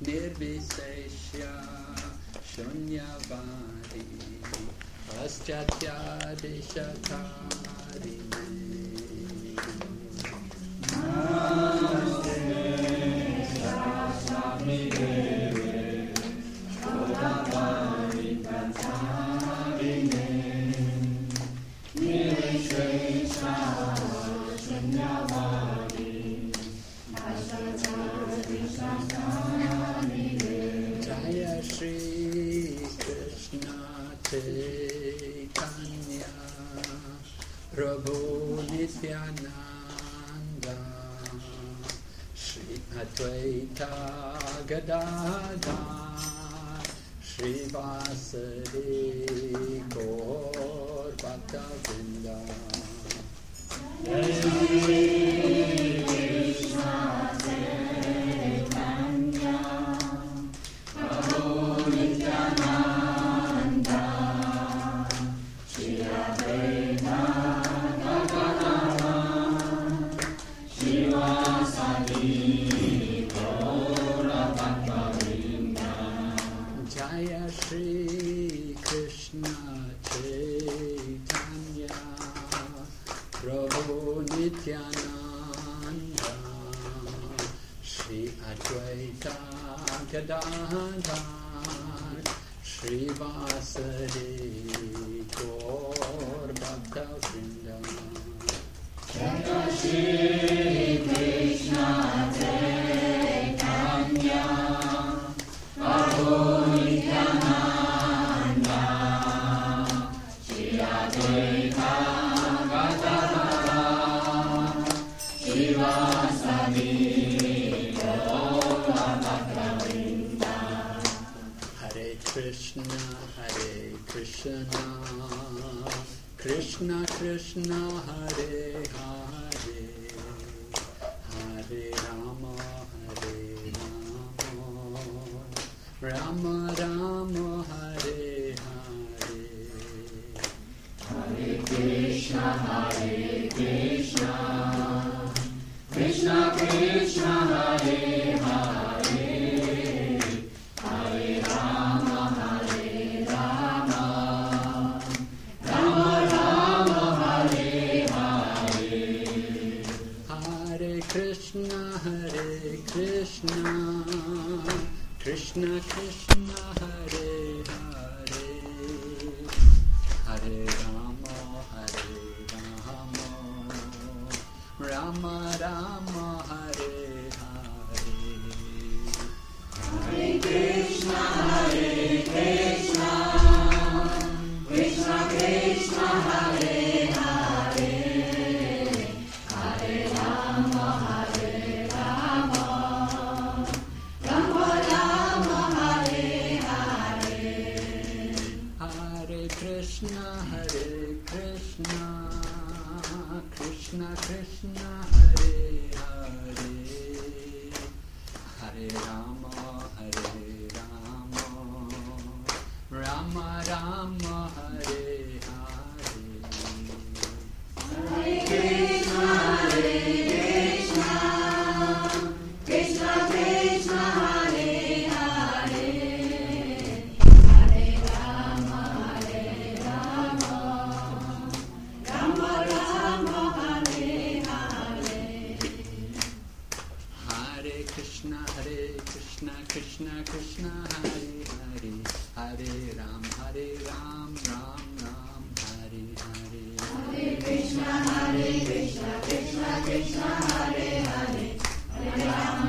nirvisesha shunyavadi paschatya deshatarine. Namaste Saraswami Deve Godavari Kantarine Nirvisesha Shunyavadi paschatya deshatarine. Jaya Shri Krishna Chaitanya Prabhu Nityananda Shri Advaita Gadadhar Shri Vasari Gaur Bhaktavrinda. Jai Shri Krishna Chaitanya Prabhu Nityananda Shri Advaita Jaya Shri Krishna Chaitanya Prabhu Nityananda Shri Advaita Gadadhar Shri Vasari Gaur Bhaktavrinda. Jaya Shri Krishna Chaitanya Prabhu Nityananda Shri Advaita Gadadhar Shri Vasari Gaur Bhaktavrinda. Hare Krishna Krishna Krishna Hare Hare Hare Rama Rama Rama Hare Hare. Hare Krishna Krishna Krishna Hare Hare Hare Rama Rama Rama Hare Hare. Hare Krishna Krishna Krishna Hare Hare Hare Rama Rama Rama Hare Hare. Hare Krishna Krishna Krishna Hare Hare Hare Rama Rama Hare Hare. Hare Krishna Krishna Hare Hare Hare Rama Rama Rama Hare Hare. Hare Krishna Krishna Hare Hare Hare Rama Rama Rama Hare Hare. Hare Krishna Krishna Hare Hare Hare Ram Ram Hare Hare. Hare Krishna Krishna Hare Hare Hare Ram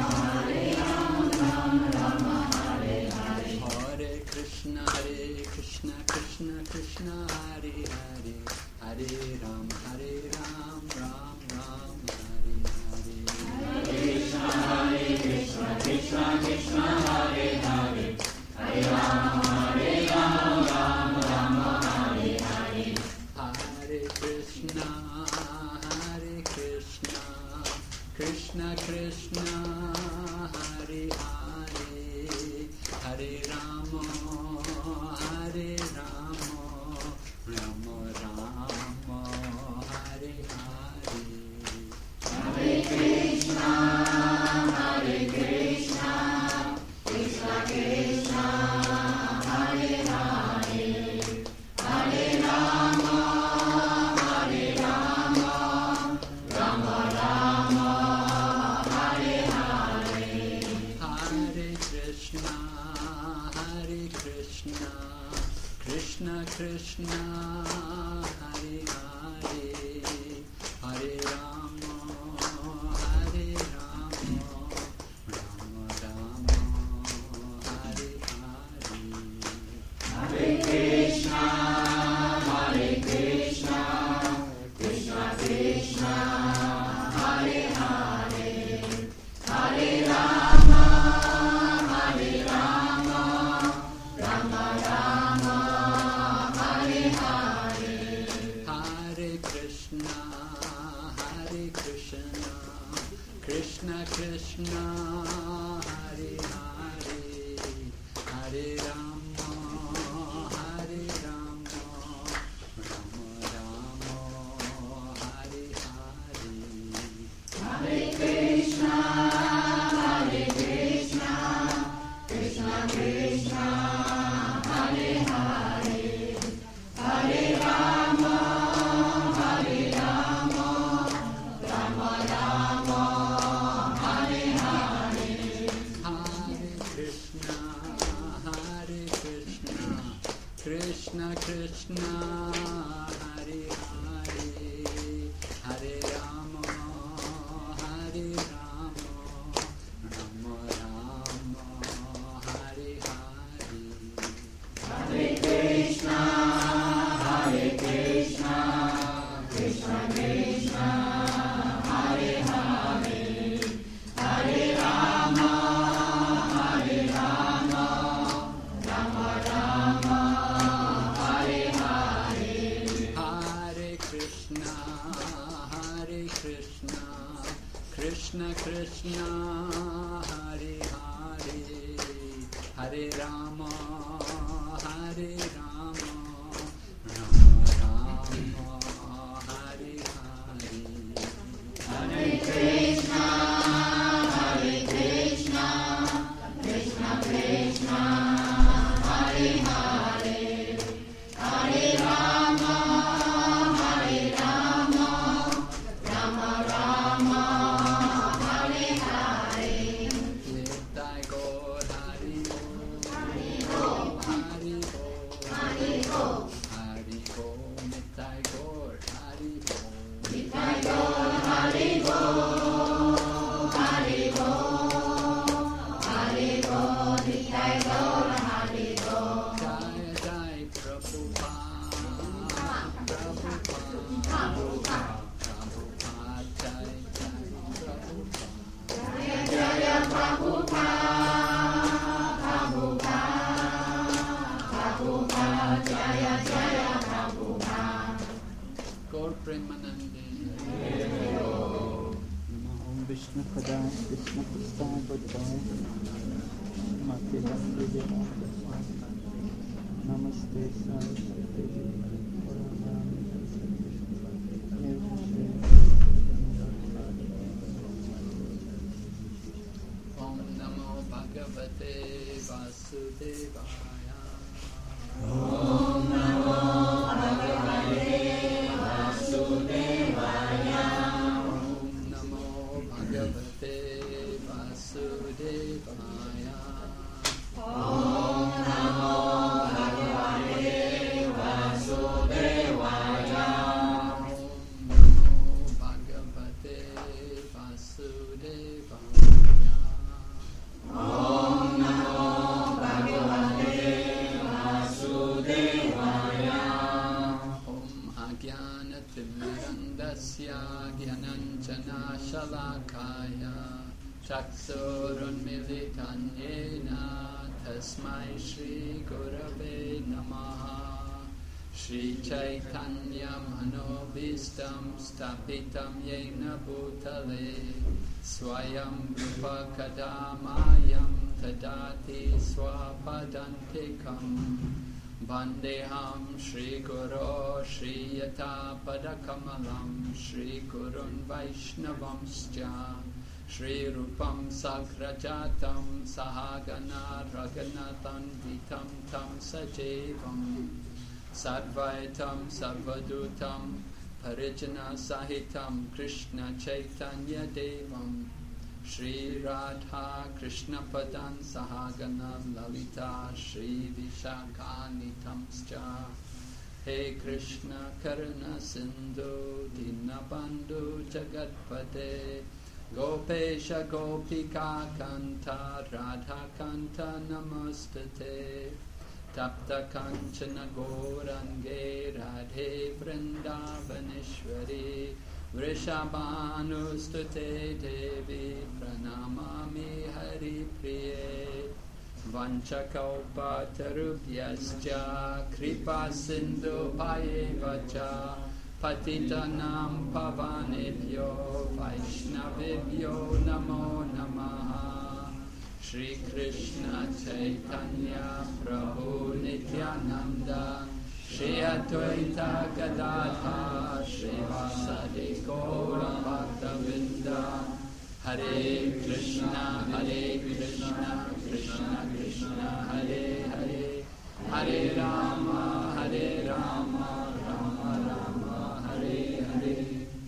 Ram Hare Hare. Hare Krishna Krishna Hare Hare Hare Ram Ram Hare Hare. Hare Krishna Krishna Hare Hare Hare Ram Hare Hare. Hare Krishna Krishna Krishna, Hare Hare, Hare Rama, Hare Rama, Rama Rama, Hare Hare. Hare Krishna, Hare Krishna, Krishna Krishna, Hare Hare, Hare Rama, Hare Rama, Rama Rama, Hare Hare. Hare Krishna, Hare Krishna, Krishna Krishna, Hare Hare, Hare Rama, Hare Rama, Rama Rama, Hare Hare. Hare Krishna, Hare Krishna, Krishna Krishna, Hare Hare, Hare Rama, Hare Rama, Rama Rama, Hare Hare. Hare Krishna, Hare Krishna, Krishna Krishna, Hare Hare, Hare Rama, Hare Rama, Rama Rama, Hare Hare. Hare Krishna, Hare Krishna, Krishna Krishna, Hare Hare, Hare Rama, Hare Rama, Rama Rama, Hare Hare. Hare Krishna, Hare Krishna, Krishna Krishna, Hare Hare, Hare Rama, Hare Rama, Rama Rama, Hare Hare. Hare Krishna, Hare Krishna, Krishna Krishna, Hare Hare, Hare Rama, Hare Rama, Rama Rama, Hare Hare. Nitai Gaur Hari Bol, Hari Bol, Hari Bol, Hari Bol, Hari Bol, Nitai Gaur Hari Bol, Nitai Gaur Hari Bol, Hari Bol, Hari Bol, Nitai Gaur Hari Bol. Jai Jai Prabhupada, Prabhupada, Prabhupada, Jai Jai Prabhupada. Jaya Jaya Prabhupada, Prabhupada, Prabhupada, Jaya Jaya Prabhupada. Gaur Premanande. Om Vishnu Padaya Krishna Prasthaya Bodhaya Mati Bhakti Vedanta Namaste Saraswati Om Namo Bhagavate Vasudevaya. Om Namo Bhagavate Vasudevaya. Om Namo Bhagavate Vasudevaya. Om Namo Bhagavate Vasudevaya. Om Namo Bhagavate Vasudevaya. Om Namo Bhagavate Vasudevaya. Om Ajnanatimmirandasya Gyananjana Shalakaya Chaksurunmilitan Yena Tasmai Shri Gurave Namaha. Shri Chaitanya Manobhistam Stapitam Yena Bhutale Swayam Rupa Kadamayam Tadati Swapadantikam Vandeham Shri Guru Shri Yata Padakamalam Shri Gurun Vaishnavamscha Shri Rupam Sagrajatam Sahagana Raghunatham Vitam Tam Sajevam Sadvaitam Sarvadutam Parijana Sahitam Krishna Chaitanya Devam Shri Radha Krishna Padan Sahagana Lalita Shri Vishakanitamscha He Krishna Karuna Sindhu Dinabandhu Jagatpate Gopesha Gopika Kanta Radha Kanta Namastate Tapta Kanchana Gourange Radhe Vrindavaneshwari Vrishabhanustute Devi Pranamami Hari Priye Vanchakalpatarubhyascha Kripa Sindhu Payevacha Patitanam Pavanebhyo Vaishnavibhyo Namo Namaha Shri Krishna Chaitanya Prabhu Nityananda Shri Advaita Gadadha Shri Vasadi Gaura Bhaktavinda Hare Krishna Krishna Krishna Hare Hare Hare Rama Rama Rama Hare Hare.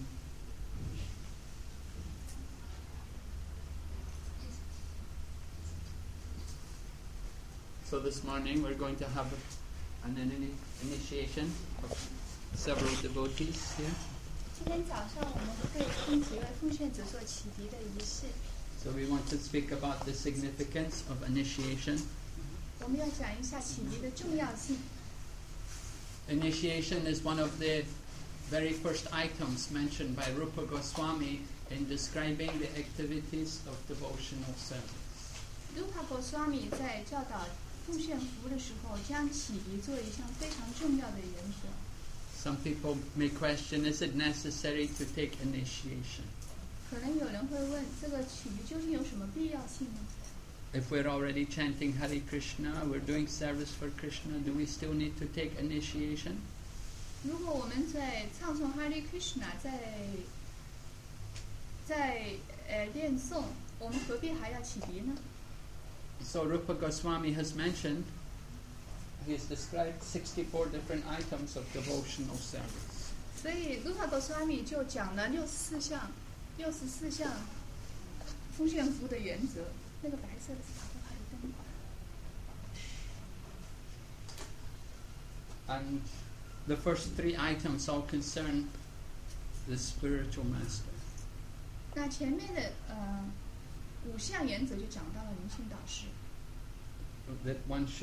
So this morning we're going to have an initiation of several devotees here. 今天早上我们会跟几位奉献者做启迪的仪式。 So we want to speak about the significance of initiation. 我们要讲一下启迪的重要性。 Initiation is one of the very first items mentioned by Rupa Goswami in describing the activities of devotional service. Rupa Goswami 在教导奉献服务的时候，将启迪作为一项非常重要的原则。 Some people may question, is it necessary to take initiation? 可能有人会问，这个启迪究竟有什么必要性呢？ If we're already chanting Hare Krishna, we're doing service for Krishna, do we still need to take initiation? 如果我们在唱诵 Hare Krishna， 在念诵，我们何必还要启迪呢？ So Rupa Goswami has mentioned, he has described 64 different items of devotional service. 所以 Rupa Goswami 就讲了64项奉献服务的原则。那个白色的是跑不好的灯管。 And the first 3 items all concern the spiritual master. 那前面的5项原则就讲到了灵性导师。 That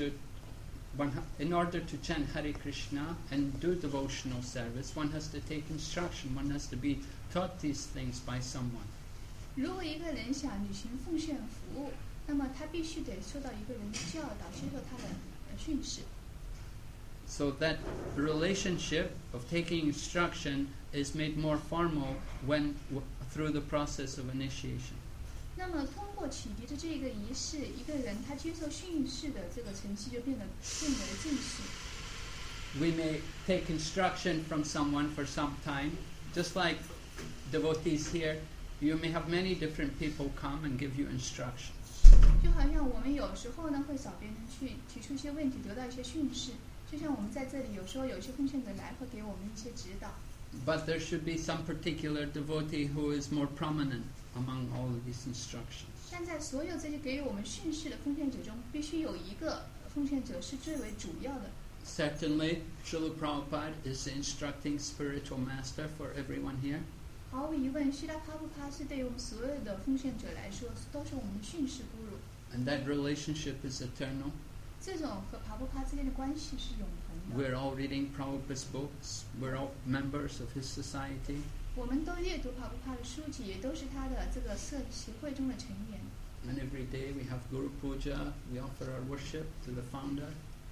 in order to chant Hare Krishna and do devotional service, one has to take instruction, one has to be taught these things by someone. 如果一个人想履行奉献服务，那么他必须得受到一个人的教导，接受他的训示。 So that relationship of taking instruction is made more formal through the process of initiation. 那么通过启迪的这个仪式，一个人他接受训示的这个程序就变得更为正式。 We may take instruction from someone for some time, just like devotees here. You may have many different people come and give you instructions. 就好像我们有时候呢会找别人去提出一些问题，得到一些训示。就像我们在这里，有时候有一些奉献者来会给我们一些指导。 But there should be some particular devotee who is more prominent among all of these instructions. 但在所有这些给予我们训示的奉献者中，必须有一个奉献者是最为主要的。 Certainly, Srila Prabhupada is the instructing spiritual master for everyone here. 毫无疑问，希拉帕布帕是对于我们所有的奉献者来说，都是我们的训示咕噜。 And that relationship is eternal. 这种和帕布帕之间的关系是永恒的。 We're all reading Prabhupada's books. We're all members of his society. 我们都阅读帕布帕的书籍，也都是他的这个社协会中的成员。 And every day we have Guru Puja. We offer our worship to the founder.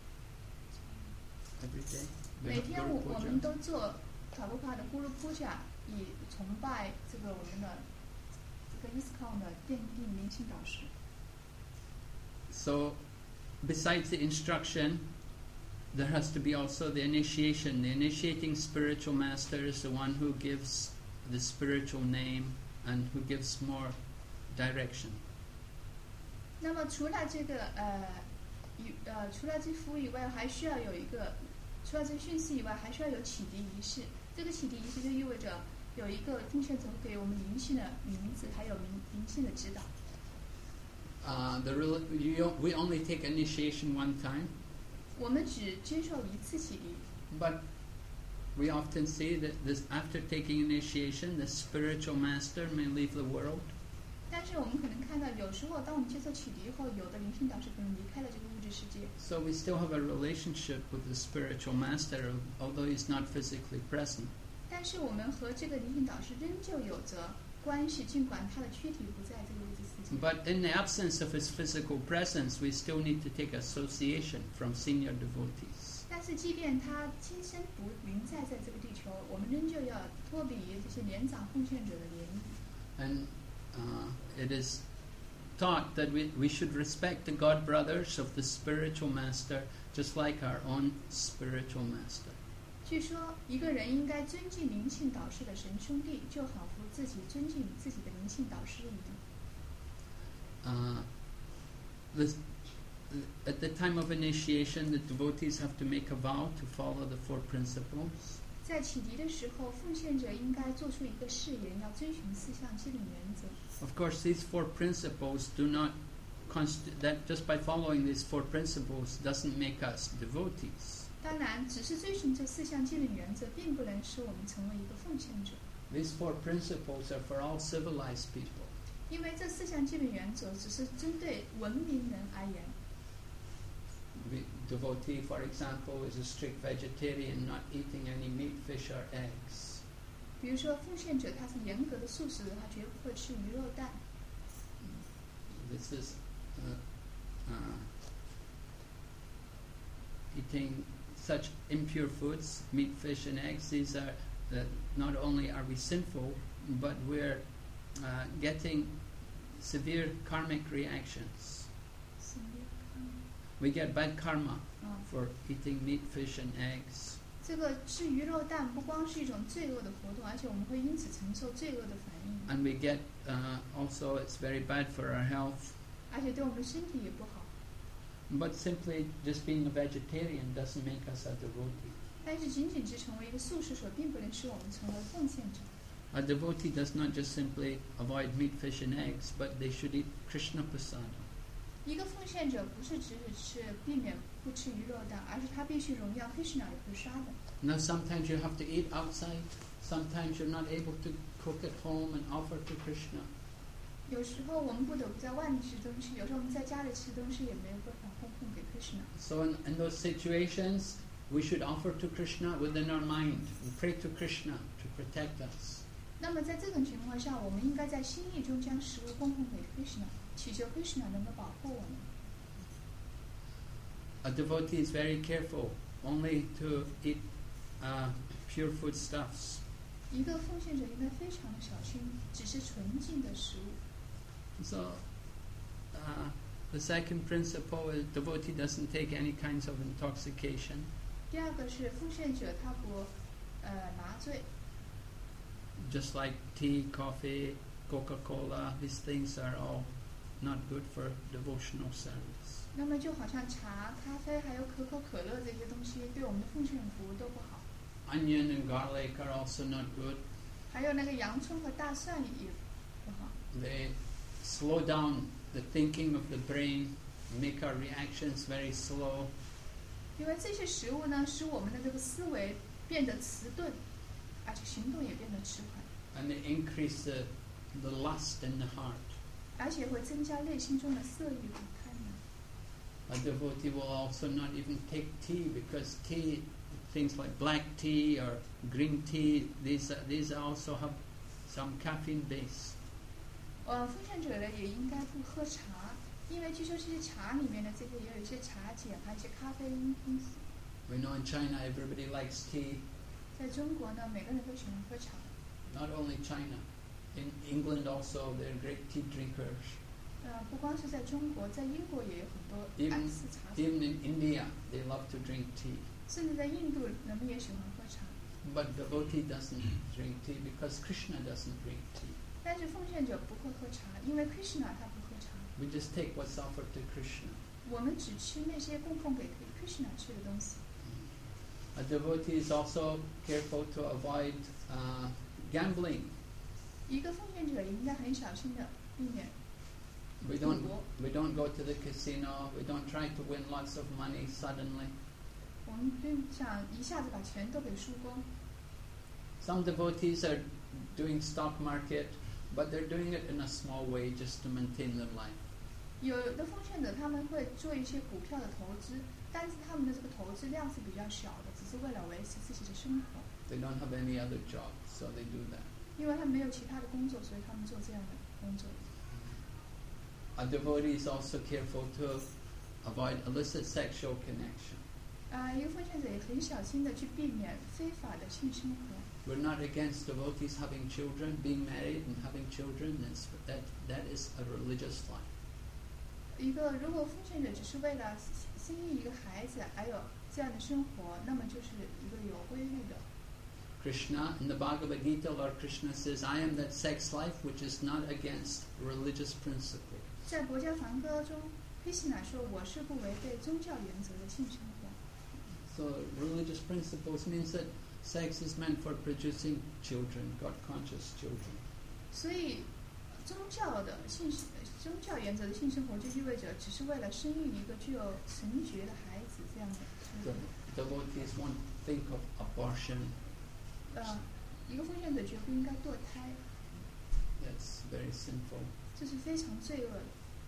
Every day we 每 have 天 Guru 我们 Puja. 都做帕布帕的咕噜普甲，以崇拜这个我们的这个 ISKCON 的奠定灵性导师。 So, besides the instruction, there has to be also the initiation. The initiating spiritual master is the one who gives the spiritual name and who gives more direction. 那么除了这个除了这服务以外，还需要有一个，除了这训示以外，还需要有启迪仪式。这个启迪仪式就意味着有一个奉献者给我们灵性的名字，还有灵性的指导。 We only take initiation one time, 我们只接受一次启迪。 but we often see that this, after taking initiation, the spiritual master may leave the world. 但是我们可能看到，有时候当我们接受启迪后，有的灵性导师可能离开了这个物质世界。 So we still have a relationship with the spiritual master, although he's not physically present. 但是我们和这个灵性导师仍旧有着关系，尽管他的躯体不在这个物质世界。 But in the absence of his physical presence, we still need to take association from senior devotees. 但是，即便他亲身不临在这个地球，我们仍旧要脱离这些年长奉献者的联谊。 And it is taught that we should respect the god brothers of the spiritual master, just like our own spiritual master. 据说，一个人应该尊敬灵性导师的神兄弟，就好像自己尊敬自己的灵性导师一样。 At the time of initiation, the devotees have to make a vow to follow the four principles. 在启迪的时候，奉献者应该做出一个誓言，要遵循四项基本原则。 Of course, these four principles do not that just by following these four principles doesn't make us devotees. 当然，只是遵循这四项基本原则，并不能使我们成为一个奉献者。 These four principles are for all civilized people. 因为这四项基本原则只是针对文明人而言。 Devotee, for example, is a strict vegetarian, not eating any meat, fish, or eggs. 比如说，奉献者他是严格的素食，他绝不会吃鱼肉蛋。 This is eating such impure foods, meat, fish, and eggs. These are not only are we sinful, but we're getting severe karmic reactions. We get bad karma for eating meat, fish, and eggs. 这个吃鱼肉蛋不光是一种罪恶的活动，而且我们会因此承受罪恶的反应。 And we get also it's very bad for our health. 而且对我们的身体也不好。 But simply just being a vegetarian doesn't make us a devotee. 但是仅仅只成为一个素食者，并不能使我们成为奉献者。 A devotee does not just simply avoid meat, fish, and eggs, but they should eat Krishna prasada. 一个奉献者不是只避免不吃鱼肉蛋，而是他必须荣耀 Krishna 的 prasada。 Now sometimes you have to eat outside, sometimes you're not able to cook at home and offer to Krishna. 有时候我们不得不在外面吃东西，有时候我们在家里吃东西也没有办法供奉给 Krishna。 So in those situations, we should offer to Krishna within our mind. We pray to Krishna to protect us. 那么在这种情况下，我们应该在心意中将食物供奉给 Krishna， 祈求 Krishna 能够保护我们。 A devotee is very careful only to eat pure foodstuffs. 一个奉献者应该非常的小心，只是纯净的食物。 So the second principle is devotee doesn't take any kinds of intoxication. 第二个是奉献者他不麻醉。 Just like tea, coffee, Coca-Cola, these things are all not good for devotional service. 那么就好像茶、咖啡还有可口可乐这些东西，对我们的奉献服务都不好。 Onion and garlic are also not good. 还有那个洋葱和大蒜也不好。 They slow down the thinking of the brain, make our reactions very slow. 因为这些食物呢，使我们的这个思维变得迟钝，而且行动也变得迟缓。 And they increase the lust in the heart. 而且会增加内心中的色欲和贪婪。 A devotee will also not even take tea because tea, things like black tea or green tea, these also have some caffeine base. 奉献者呢也应该不喝茶，因为据说这些茶里面的这个也有一些茶碱，还有一些咖啡因子。 We know in China everybody likes tea. 在中国呢，每个人都喜欢喝茶。 Not only China, in England also they're great tea drinkers. 不光是在中国，在英国也有很多爱吃茶。 Even in India they love to drink tea. 甚至在印度，人们也喜欢喝茶。 But devotee doesn't drink tea because Krishna doesn't drink tea. 但是奉献者不会喝茶，因为 Krishna 他不喝茶。 We just take what's offered to Krishna. 我们只吃那些供奉给 Krishna 吃的东西。 A devotee is also careful to avoid gambling. 一个奉献者应该很小心的避免。 We don't go to the casino. We don't try to win lots of money suddenly. 我们不想一下子把钱都给输光。 Some devotees are doing stock market, but they're doing it in a small way just to maintain their life. 有的奉献者他们会做一些股票的投资，但是他们的这个投资量是比较小的，只是为了维持自己的生活。 They don't have any other job, so they do that. 因为他们没有其他的工作，所以他们做这样的工作。 A devotee is also careful to avoid illicit sexual connection. 一个奉献者也很小心的去避免非法的性生活。 We're not against devotees having children, being married and having children. That is a religious life. 如果奉献者只是为了生育一个孩子，还有这样的生活，那么就是一个有规律的。 Krishna, in the Bhagavad Gita, Lord Krishna says, I am that sex life which is not against religious principle. 在《国家梵歌》中，毗湿奴说：“我是不违背宗教原则的性生活。” So religious principles means that sex is meant for producing children, God-conscious children. 所以，宗教原则的性生活就意味着只是为了生育一个具有神觉的孩子这样的。 The devotees won't think of abortion. 一个奉献者绝不应该堕胎， That's very sinful. 这是非常罪恶的。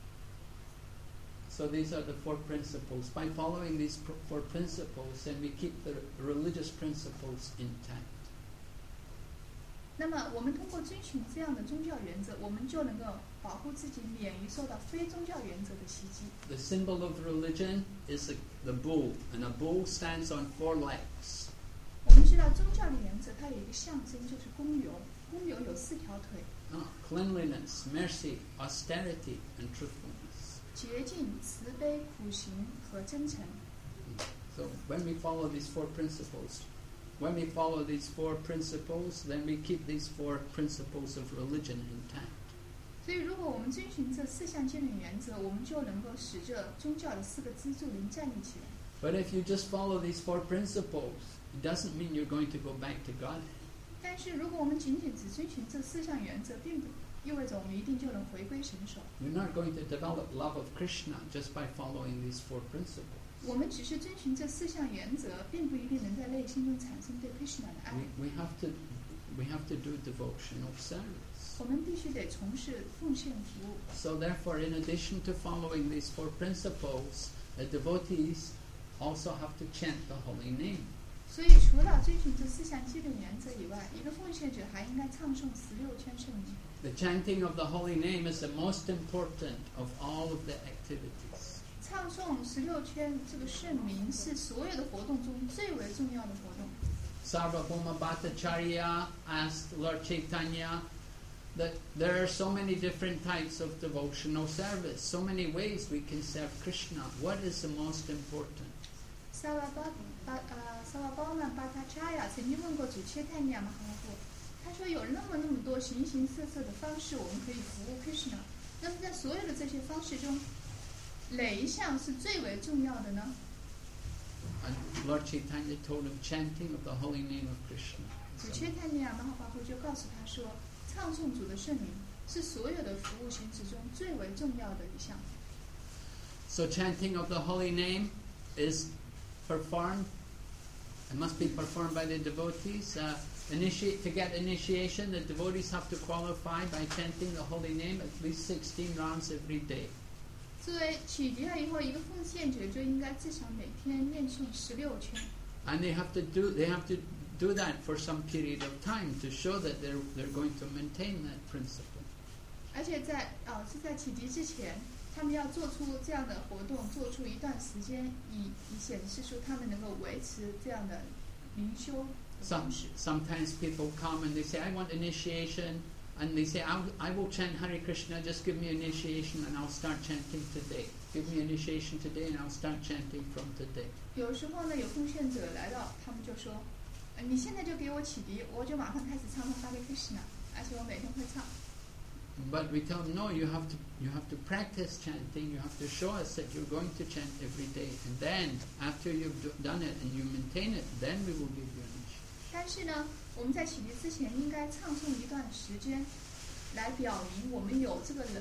So these are the 4 principles. By following these 4 principles, then we keep the religious principles intact. 那么，我们通过遵循这样的宗教原则，我们就能够保护自己免于受到非宗教原则的袭击。 The symbol of religion is the bull, and a bull stands on 4 legs. 我们知道宗教的原则，它有一个象征，就是公牛。公牛有4条腿。 Cleanliness, mercy, austerity, and truthfulness. 洁净、慈悲、苦行和真诚。 So when we follow these 4 principles, then we keep these 4 principles of religion intact. 所以，如果我们遵循这4项基本原则，我们就能够使这宗教的4个支柱能站立起来。 But if you just follow these 4 principles, it doesn't mean you're going to go back to God. 但是，如果我们仅仅只遵循这4项原则，并不意味着我们一定就能回归神手。 You're not going to develop love of Krishna just by following these 4 principles. 我们只是遵循这4项原则，并不一定能在内心中产生对 Krishna 的爱。 We have to do devotional service. 我们必须得从事奉献服务。 So therefore, in addition to following these 4 principles, the devotees also have to chant the holy name. 所以，除了遵循这4项基本原则以外，一个奉献者还应该唱诵16圈圣名。 The chanting of the holy name is the most important of all of the activities. 唱诵16圈这个圣名是所有的活动中最为重要的活动。 Sarvabhauma Bhattacharya asked Lord Chaitanya that there are so many different types of devotional service, so many ways we can serve Krishna. What is the most important? 萨瓦包曼巴塔查亚曾经问过主切泰尼亚马哈拉布，他说有那么多形形色色的方式我们可以服务 Krishna， 那么在所有的这些方式中，哪一项是最为重要的呢？ And Lord Chaitanya told him chanting of the holy name of Krishna. 主切泰尼亚马哈拉布就告诉他说，唱诵主的圣名是所有的服务形式中最为重要的一项。 So chanting of the holy name is performed. It must be performed by the devotees. To get initiation, the devotees have to qualify by chanting the holy name at least 16 rounds every day. 作为启迪了以后，一个奉献者就应该至少每天念诵16圈。 And they have to do that for some period of time to show that they're going to maintain that principle. 而且是在启迪之前，他们要做出这样的活动，做出一段时间，以显示出他们能够维持这样的灵修的方式。 Sometimes people come and they say, I want initiation. And they say, I will chant Hare Krishna, just give me initiation and I'll start chanting today. Give me initiation today and I'll start chanting from today. 有时候呢，有奉献者来到，他们就说，你现在就给我启迪，我就马上开始唱Hare Krishna， 而且我每天会唱。 But we tell them, no, you have to practice chanting, you have to show us that you're going to chant every day. And then, after you've done it and you maintain it, then we will give you initiation. 但是呢，我们在启迪之前应该唱诵一段时间，来表明我们有这个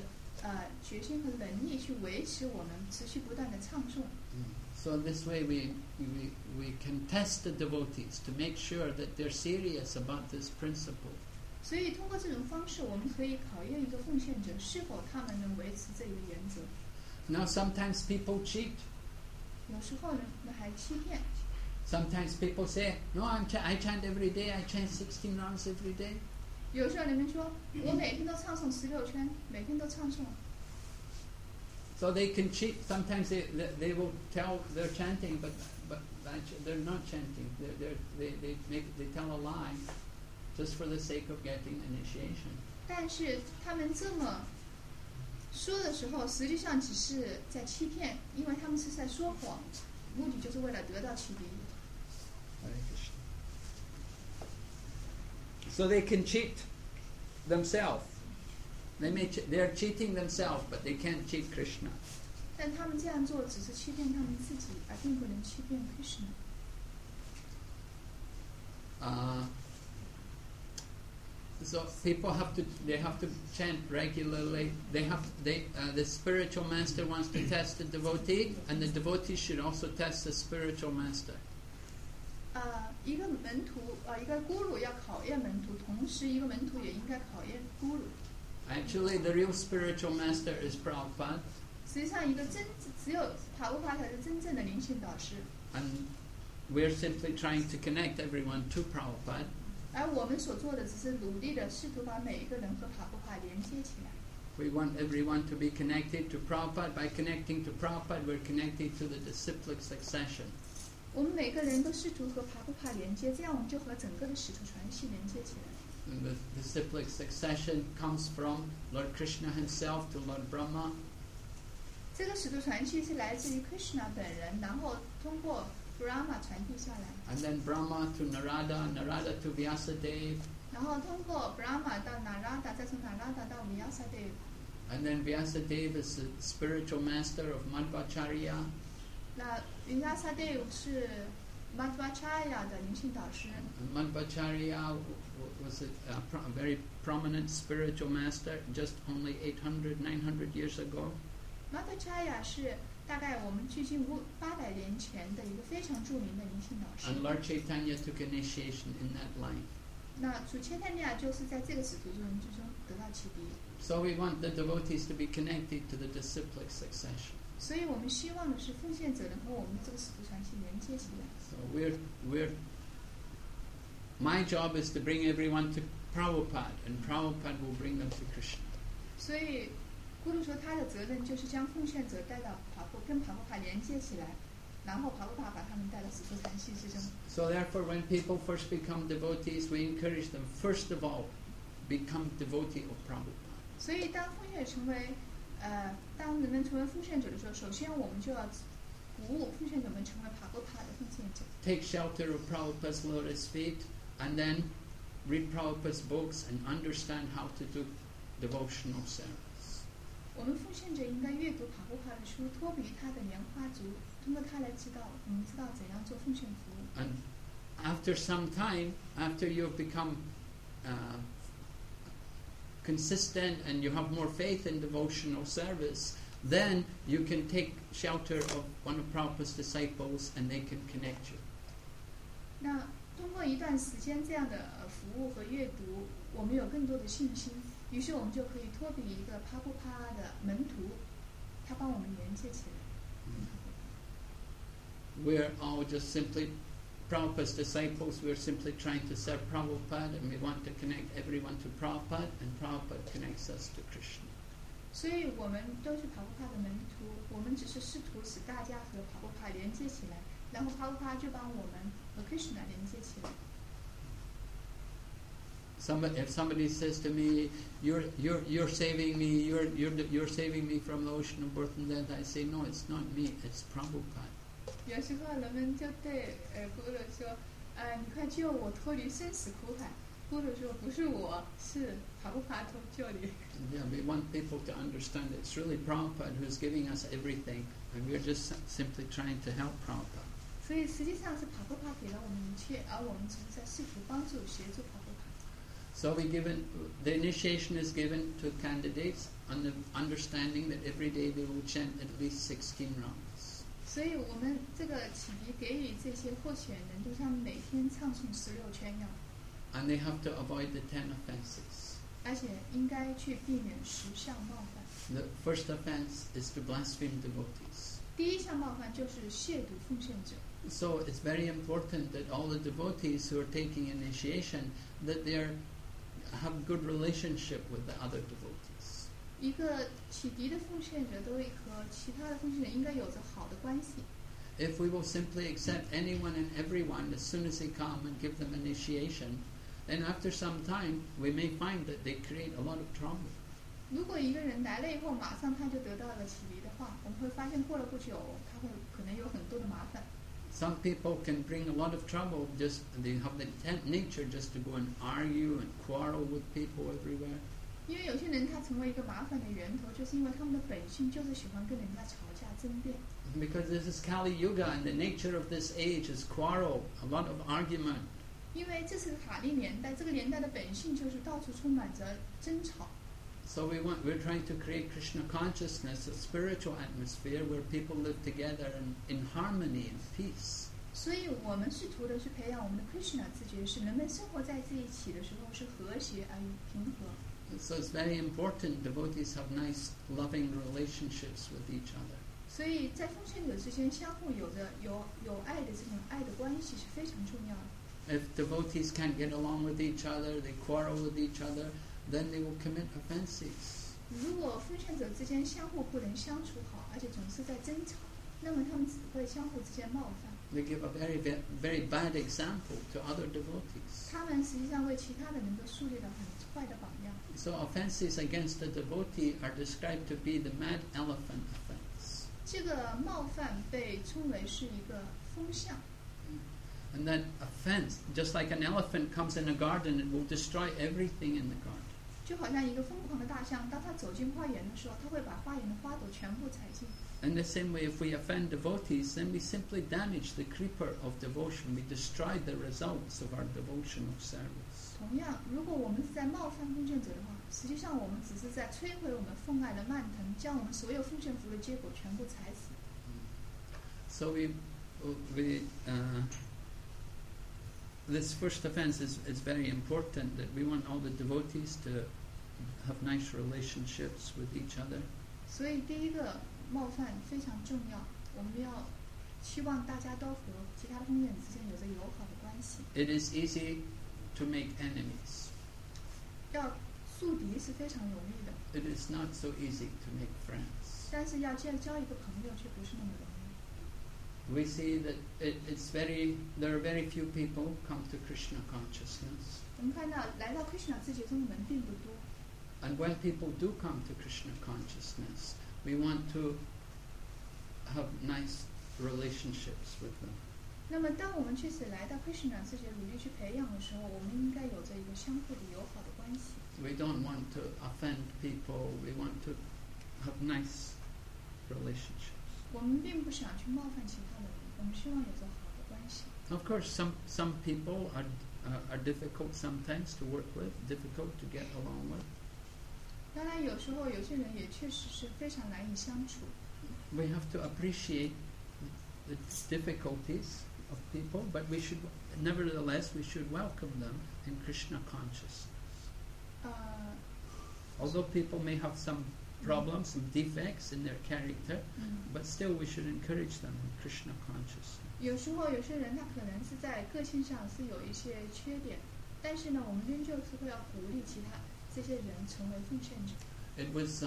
决心和能力去维持我们持续不断的唱诵。 So this way we can test the devotees to make sure that they're serious about this principle. 所以通过这种方式，我们可以考验一个奉献者是否他们能维持这个原则。 Now sometimes people cheat. 有时候人们还欺骗。 Sometimes people say, no, I chant every day, I chant 16 rounds every day. 有时候人们说，我每天都唱诵16圈，每天都唱诵。 So they can cheat. Sometimes they will tell they're chanting, but actually they're not chanting. They tell a lie just for the sake of getting initiation. 但是他们这么说的时候，实际上只是在欺骗，因为他们是在说谎，目的就是为了得到启迪。 So they can cheat themselves. They're cheating themselves, but they can't cheat Krishna. 但他们这样做只是欺骗他们自己，而并不能欺骗 Krishna。 So people have to chant regularly. The spiritual master wants to test the devotee, and the devotee should also test the spiritual master. 一个门徒一个咕噜要考验门徒，同时一个门徒也应该考验咕噜。 Actually, the real spiritual master is Prabhupada. 实际上，只有帕布帕才是真正的灵性导师。 And we're simply trying to connect everyone to Prabhupada. 而我们所做的只是努力的试图把每一个人和帕布帕连接起来。 We want everyone to be connected to Prabhupada. By connecting to Prabhupada, we're connecting to the disciplic succession. 我们每个人都试图和帕布帕连接，这样我们就和整个的使徒传系连接起来。 And the disciplic succession comes from Lord Krishna himself to Lord Brahma. 这个使徒传系是来自于 Krishna 本人，然后通过 Brahma 传递下来。 And then Brahma to Narada, Narada to Vyasadeva. 然后通过 Brahma 到 Narada， 再从 Narada 到 Vyasadeva。 And then Vyasadeva is the spiritual master of Madhvacharya. 那 Vyasadeva 是 Madhvacharya 的灵性导师。 And Madhvacharya was a very prominent spiritual master just only 800, 900 years ago. Madhvacharya 是大概我们距今800年前的一个非常著名的灵性导师。 And Lord Chaitanya took initiation in that line. 那主切坦尼亚就是在这个使徒之中得到启迪。 So we want the devotees to be connected to the disciplic succession. 所以我们希望的是奉献者能和我们这个使徒传系连接起来。 So my job is to bring everyone to Prabhupada, and Prabhupada will bring them to Krishna. 所以咕噜说他的责任就是将奉献者带到跟帕布帕连接起来，然后帕布帕把他们带到使徒传系之中。 So therefore, when people first become devotees, we encourage them, first of all, become devotee of Prabhupada. 所以当人们成为奉献者的时候，首先我们就要鼓舞奉献者们成为帕布帕的奉献者。 Take shelter of Prabhupada's lotus feet, and then read Prabhupada's books and understand how to do devotional service. 我们奉献者应该阅读帕布帕的书，托比他的莲花足，通过他来我们知道怎样做奉献服务。 And after some time, after you've become consistent and you have more faith in devotional service, then you can take shelter of one of Prabhupada's disciples and they can connect you. 那通过一段时间这样的服务和阅读，我们有更多的信心，于是我们就可以托比一个帕布帕的门徒，他帮我们连接起来。 We're all just simply Prabhupada's disciples. We're simply trying to serve Prabhupada, and we want to connect everyone to Prabhupada, and Prabhupada connects us to Krishna. 所以我们都是帕布帕的门徒，我们只是试图使大家和帕布帕连接起来，然后帕布帕就帮我们和 Krishna 连接起来。 If somebody says to me, "You're saving me, you're saving me from the ocean of birth and death," I say, "No, it's not me, it's Prabhupada." 有时候人们就对咕噜说：“你快救我脱离生死苦海。”咕噜说：“不是我，是帕布帕救你。” Yeah, we want people to understand that it's really Prabhupada who's giving us everything, and we're just simply trying to help Prabhupada. 所以实际上是帕布帕给了我们一切，而我们只是在试图帮助、协助帕布帕。 So the initiation is given to candidates on the understanding that every day they will chant at least 16 rounds. 所以我们这个启迪给予这些候选人，就是他们每天唱诵16圈要， And they have to avoid the 10 offenses. 而且应该去避免10项冒犯。 The first offense is to blaspheme devotees. 第一项冒犯就是亵渎奉献者。 So it's very important that all the devotees who are taking initiation, that they have good relationship with the other devotees. 一个启迪的奉献者都会和其他的奉献者应该有着好的关系。 If we will simply accept anyone and everyone as soon as they come and give them initiation, then after some time we may find that they create a lot of trouble. 如果一个人来了以后，马上他就得到了启迪的话，我们会发现过了不久，他会可能有很多的麻烦。 Some people can bring a lot of trouble, just they have the nature just to go and argue and quarrel with people everywhere. 因为有些人他成为一个麻烦的源头，就是因为他们的本性就是喜欢跟人家吵架争辩。 Because this is Kali Yuga and the nature of this age is quarrel, a lot of argument. 因为这是个卡利年代，这个年代的本性就是到处充满着争吵。 So we're trying to create Krishna consciousness, a spiritual atmosphere where people live together in harmony and peace. 所以我们试图的去培养我们的 Krishna 自觉，使人们生活在一起的时候是和谐而平和。 So it's very important devotees have nice, loving relationships with each other. 所以在奉献者之间相互有爱的这种爱的关系是非常重要的。 If devotees can't get along with each other, they quarrel with each other, then they will commit offenses. 如果奉献者之间相互不能相处好，而且总是在争吵，那么他们只会相互之间冒犯。 They give a very, very bad example to other devotees. 他们实际上为其他的人都树立了很坏的榜样。 So offenses against a devotee are described to be the mad elephant offense. 这个冒犯被称为是一个风向。 And that offense, just like an elephant comes in a garden, it will destroy everything in the garden. 就好像一个疯狂的大象，当它走进花园的时候，它会把花园的花朵全部采尽。 In the same way, if we offend devotees, then we simply damage the creeper of devotion. We destroy the results of our devotional service. 同样，如果我们是在冒犯奉献者的话，实际上我们只是在摧毁我们奉爱的蔓藤，将我们所有奉献服的结果全部踩死。 So this first offense is very important, that we want all the devotees to have nice relationships with each other. 所以第一个冒犯非常重要，我们要希望大家都和其他的奉献者之间有着友好的关系。 It is easy to make enemies. 要树敌是非常容易的， It is not so easy to make friends. 但是要交一个朋友却不是那么容易。 We see that there are very few people come to Krishna consciousness. 我们看到来到 Krishna 自觉中的人并不多， And when people do come to Krishna consciousness, we want to have nice relationships with them. 那么当我们确实来到 Krishna 自觉努力去培养的时候，我们应该有着一个相互的友好的关系。 We don't want to offend people. We want to have nice relationships. 我们并不想去冒犯其他的人，我们希望有着好的关系。 Of course, some people are difficult sometimes to work with, difficult to get along with. 当然，有时候有些人也确实是非常难以相处。 We have to appreciate the difficulties of people, but nevertheless, we should welcome them in Krishna consciousness. 呃， Although people may have some problems, some defects in their character, but still we should encourage them in Krishna consciousness. 有时候有些人他可能是在个性上是有一些缺点，但是呢，我们仍旧是会要鼓励其他这些人成为奉献者。 It was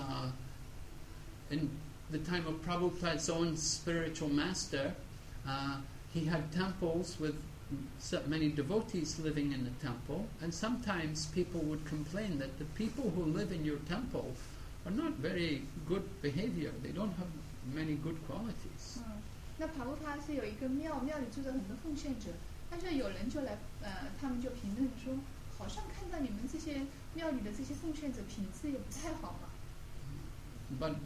in the time of Prabhupada's own spiritual master. He had temples with so many devotees living in the temple, and sometimes people would complain that the people who live in your temple are not very good behavior. They don't have many good qualities. 那帕布他是有一个庙，庙里住着很多奉献者，但是有人就来，他们就评论说，好像看到你们这些庙里的这些奉献者品质也不太好嘛。 But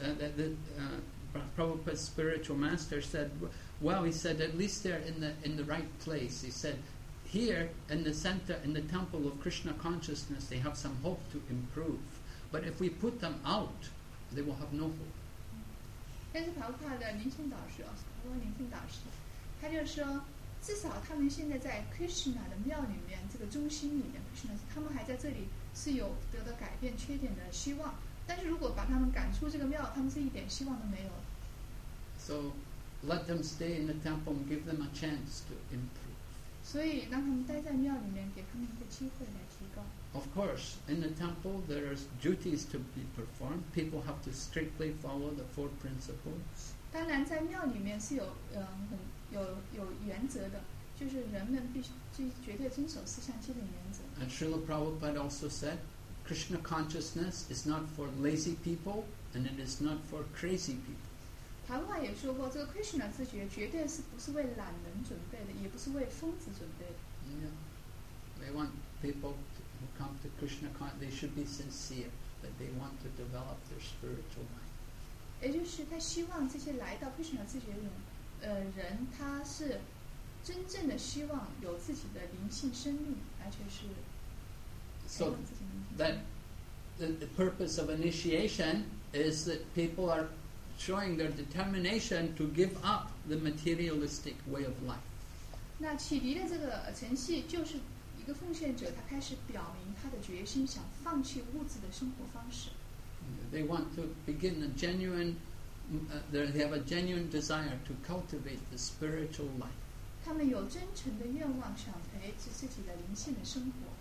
Prabhupada's spiritual master said, well, he said, at least they're in the right place. He said, here in the center, in the temple of Krishna consciousness, they have some hope to improve. But if we put them out, they will have no hope. 但是帕布帕的灵性导师灵性导师，他就说，至少他们现在在 Krishna 的庙里面，这个中心里面 ，Krishna 他们还在这里是有得到改变缺点的希望。但是如果把他们赶出这个庙，他们是一点希望都没有了。 So let them stay in the temple and give them a chance to improve. 所以让他们待在庙里面，给他们一个机会来提高。 Of course, in the temple there are duties to be performed. People have to strictly follow the 4 principles. 当然，在庙里面是有原则的，就是人们必须绝对遵守4项基本原则。 And Srila Prabhupada also said, Krishna consciousness is not for lazy people and it is not for crazy people. 帕布帕也说过，这个 Krishna 自觉绝对不是为懒人准备的，也不是为疯子准备的。 Yeah. They want people who come to Krishna, they should be sincere, that they want to develop their spiritual life. 也就是他希望这些来到 Krishna 自觉的人，他是真正的希望有自己的灵性生命，而且是培养自己的灵性生命。 The purpose of initiation is that people are showing their determination to give up the materialistic way of life. 那启迪的这个程序，就是一个奉献者，他开始表明他的决心，想放弃物质的生活方式。 They want to begin a genuine, they have a genuine desire to cultivate the spiritual life. 他们有真诚的愿望，想培植自己的灵性的生活。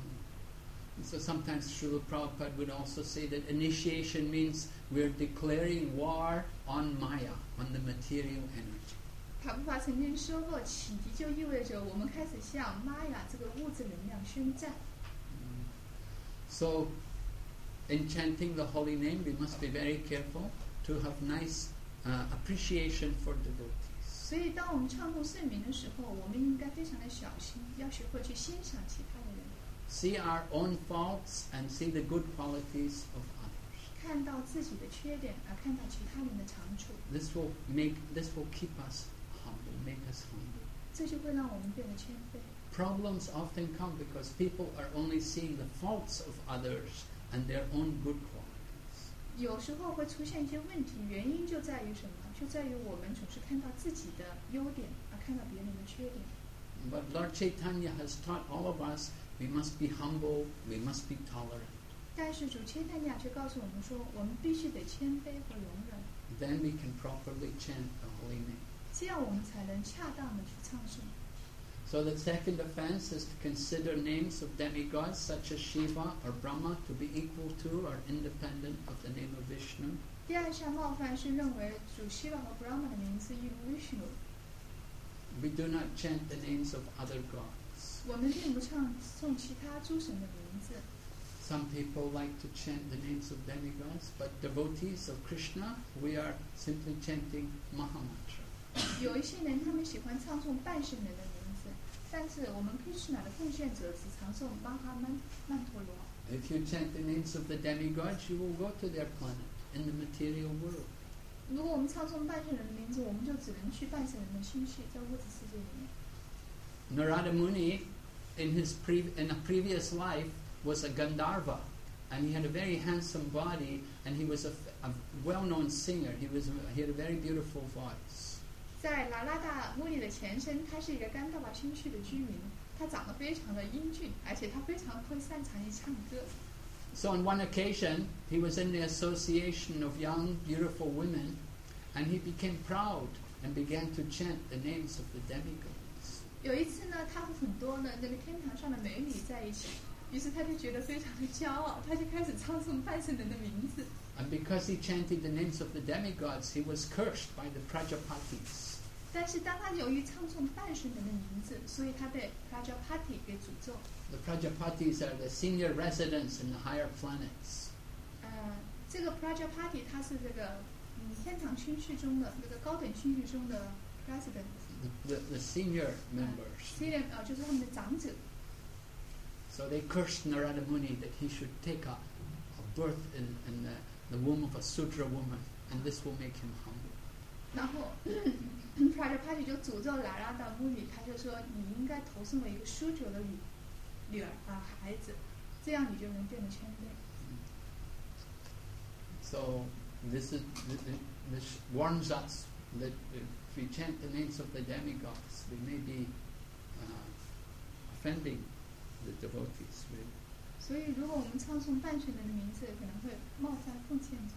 So sometimes Srila Prabhupada would also say that initiation means we're declaring war on Maya, on the material energy. 帕布帕曾经说过，启迪就意味着我们开始向玛雅这个物质能量宣战。 So, in chanting the holy name, we must be very careful to have nice appreciation for devotees. 所以，当我们唱诵圣名的时候，我们应该非常的小心，要学会去欣赏其他的人。 See our own faults and see the good qualities of others. 看到自己的缺点，而看到其他人的长处。 This will keep us humble, make us humble. 这就会让我们变得谦卑。 Problems often come because people are only seeing the faults of others and their own good qualities. 有时候会出现一些问题，原因就在于什么？就在于我们总是看到自己的优点，而看到别人的缺点。 But Lord Chaitanya has taught all of us we must be humble, we must be tolerant. 但是主切坦雅却告诉我们说，我们必须得谦卑和容忍。 Then we can properly chant the holy name. 这样我们才能恰当的去唱诵。 So the second offense is to consider names of demigods such as Shiva or Brahma to be equal to or independent of the name of Vishnu. 第二项冒犯是认为主希瓦和 Brahma 的名字一如 Vishnu。 We do not chant the names of other gods. 我们并不唱诵其他诸神的名字。 Some people like to chant the names of demigods, but devotees of Krishna, we are simply chanting Mahamantra. 有一些人他们喜欢唱诵半圣人的名字，但是我们 Krishna 的奉献者只唱诵曼陀罗。 If you chant the names of the demigods, you will go to their planet in the material world. 如果我们唱诵半圣人的名字，我们就只能去半圣人的星系，在物质世界里面。 Narada Muni, in a previous life, was a Gandharva, and he had a very handsome body, and he was a well-known singer. He had a very beautiful voice. 在拉拉达穆里的前身，他是一个甘达瓦星区的居民，他长得非常的英俊，而且他非常会擅长于唱歌。 So on one occasion, he was in the association of young, beautiful women, and he became proud and began to chant the names of the demigods. 有一次呢，他和很多呢那个天堂上的美女在一起，于是他就觉得非常的骄傲，他就开始唱诵半圣人的名字。 And because he chanted the names of the demigods, he was cursed by the Prajapatis. 但是当他由于唱诵半圣人的名字，所以他被 Prajapati 给诅咒。 The Prajapatis are the senior residents in the higher planets. 这个 Prajapati 他是这个天堂星序中的这个高等星序中的 resident。 The senior members. Senior 就是他们的长者。 So they cursed Narada Muni that he should take a birth in the womb of a Sudra woman, and this will make him humble. 然后 Prajapati 就诅咒Narada Muni，他就说你应该投生为一个苏九的女儿孩子，这样你就能变得谦卑。 So this warns us that if we chant the names of the demigods, we may be offending the devotees. 所以，如果我们唱诵半神人的名字，可能会冒犯奉献者。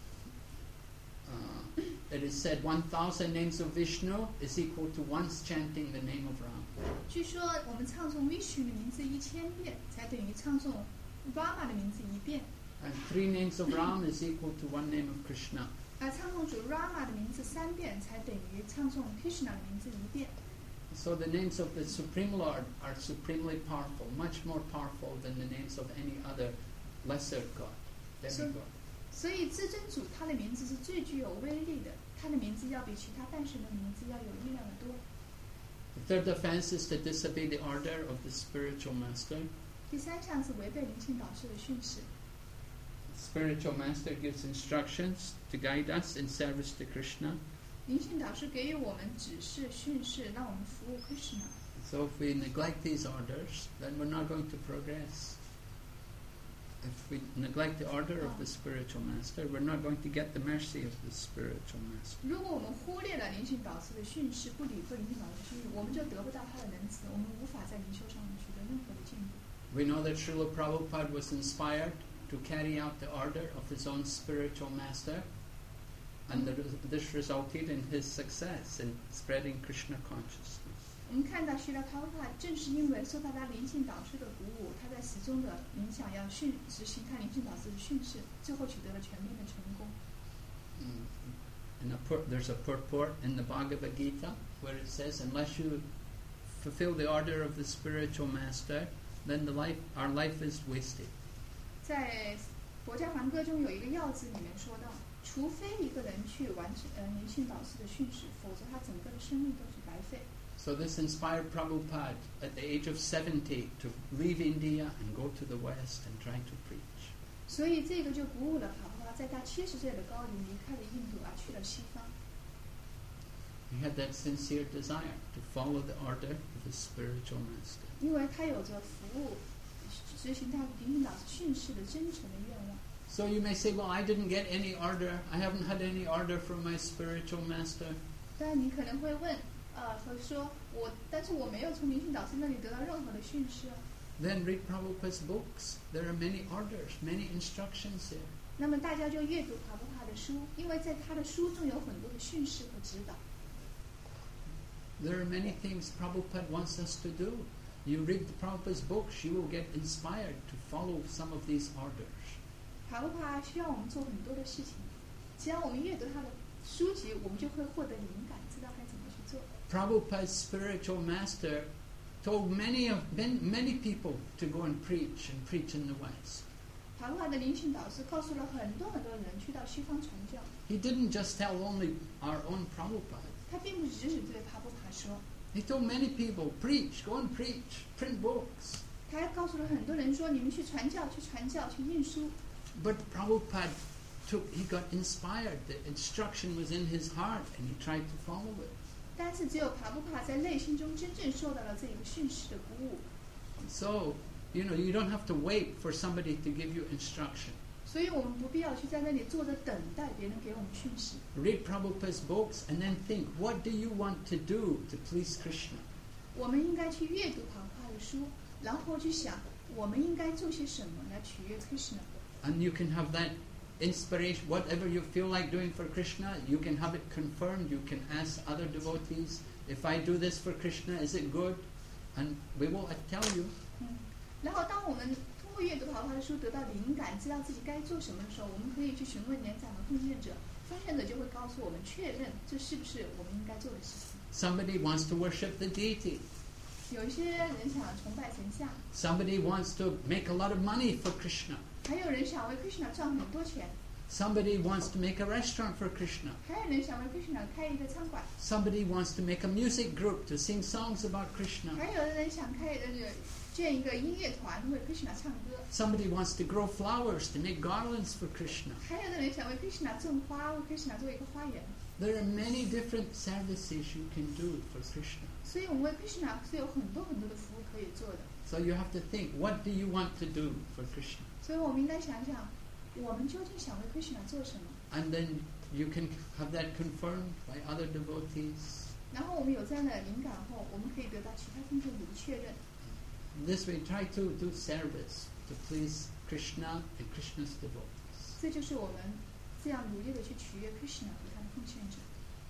It is said 1,000 names of Vishnu is equal to once chanting the name of Ram. 据说我们唱诵 Vishnu 的名字1000遍，才等于唱诵 Rama 的名字1遍。 And 3 names of Ram is equal to 1 name of Krishna. 而唱诵主 Rama 的名字3遍，才等于唱诵 Krishna 的名字1遍。 So the names of the Supreme Lord are supremely powerful, much more powerful than the names of any other lesser god, demigod. 所以至尊主他的名字是最具有威力的，他的名字要比其他半神的名字要有力量的多。 The third offense is to disobey the order of the spiritual master. 第3项是违背灵性导师的训示。 Spiritual master gives instructions to guide us in service to Krishna. 灵性导师给予我们指示训示，让我们服务 Krishna。 So if we neglect these orders, then we're not going to progress. If we neglect the order of the spiritual master, we're not going to get the mercy of the spiritual master. 如果我们忽略了灵性导师的训示，不理会灵性导师的训示，我们就得不到他的仁慈，我们无法在灵修上取得任何的进步。 We know that Srila Prabhupada was inspired to carry out the order of his own spiritual master, and this resulted in his success in spreading Krishna consciousness. 我们看到希拉帕帕正是因为受到他灵性导师的鼓舞，他在始终的影响要执行他灵性导师的训示，最后取得了全面的成功。 There's a purport in the Bhagavad Gita where it says, unless you fulfill the order of the spiritual master, then our life is wasted. 在佛教梵歌中有一个要旨里面说到，除非一个人去完成灵性导师的训示，否则他整个的生命都是白费。 So this inspired Prabhupada at the age of 70 to leave India and go to the West and try to preach. 所以这个就鼓舞了帕帕，在他70岁的高龄离开了印度，而去了西方。 He had that sincere desire to follow the order of his spiritual master. 因为他有着服务、执行他灵性导师训示的真诚的愿望。 So you may say, well, I didn't get any order. I haven't had any order from my spiritual master. 但你可能会问，会说但是我没有从灵性导师那里得到任何的训示啊。 Then read Prabhupada's books. There are many orders, many instructions there. 那么大家就阅读帕帕的书，因为在他的书中有很多的训示和指导。 There are many things Prabhupada wants us to do. You read Prabhupada's books, you will get inspired to follow some of these orders. 帕帕需要我们做很多的事情，只要我们阅读他的书籍，我们就会获得灵感，知道该怎么去做。 Prabhupada's spiritual master told many people to go and preach in the West. 帕帕的灵性导师告诉了很多人去到西方传教。 He didn't just tell only our own Prabhupada. 他并不只是对帕说。 He told many people, preach, go and preach, print books. 他还告诉了很多人说，你们去传教，去印书。 But Prabhupada he got inspired. The instruction was in his heart, and he tried to follow it. 但是只有帕在内心中真正受到了这个训示的鼓舞。 So, you don't have to wait for somebody to give you instruction. 所以我们不必要去在那里坐着等待别人给我们训示。 Read Prabhupada's books and then think, what do you want to do to please Krishna? 我们应该去阅读帕的书，然后去想我们应该做些什么来取悦 Krishna。 And you can have that inspiration, whatever you feel like doing for Krishna, you can have it confirmed. You can ask other devotees, if I do this for Krishna, is it good? And we will tell you. 然后当我们通过阅读帕的书得到灵感，知道自己该做什么的时候，我们可以去询问年长的奉献者，奉献者就会告诉我们确认这是不是我们应该做的事情。 Somebody wants to worship the deity. 有一些人想崇拜神像。 Somebody wants to make a lot of money for Krishna. 还有人想为 Krishna 赚很多钱。 Somebody wants to make a restaurant for Krishna. 还有人想为 Krishna 开一个餐馆。 Somebody wants to make a music group to sing songs about Krishna. 还有的人想建一个音乐团为 Krishna 唱歌。 Somebody wants to grow flowers to make garlands for Krishna. 还有的人想为 Krishna 种花，为 Krishna 做一个花园。 There are many different services you can do for Krishna. 所以我们为 Krishna 是有很多很多的服务可以做的。 So you have to think, what do you want to do for Krishna? 所以我们应该想想，我们究竟想为 Krishna 做什么？ And then you can have that confirmed by other devotees. 然后我们有这样的灵感后，我们可以得到其他奉献者的确认。 This way, try to do service to please Krishna and Krishna's devotees. 这就是我们这样努力的去取悦 Krishna 和他的奉献者。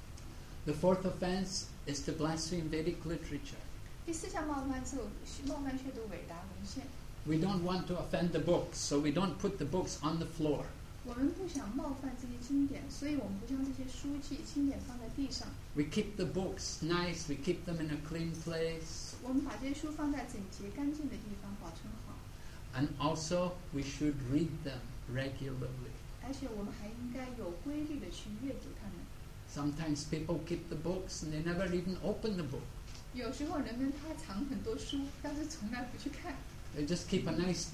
The fourth offense is to blaspheme Vedic literature. 第四项冒犯亵渎伟达文献。 We don't want to offend the books, so we don't put the books on the floor. 我们不想冒犯这些经典，所以我们不将这些书籍经典放在地上。 We keep the books nice, we keep them in a clean place. 我们把这些书放在整洁干净的地方保存好， And also, we should read them regularly. 而且我们还应该有规律的去阅读它们。 Sometimes people keep the books and they never even open the book. 有时候人们他藏很多书，但是从来不去看。 They just keep a nice,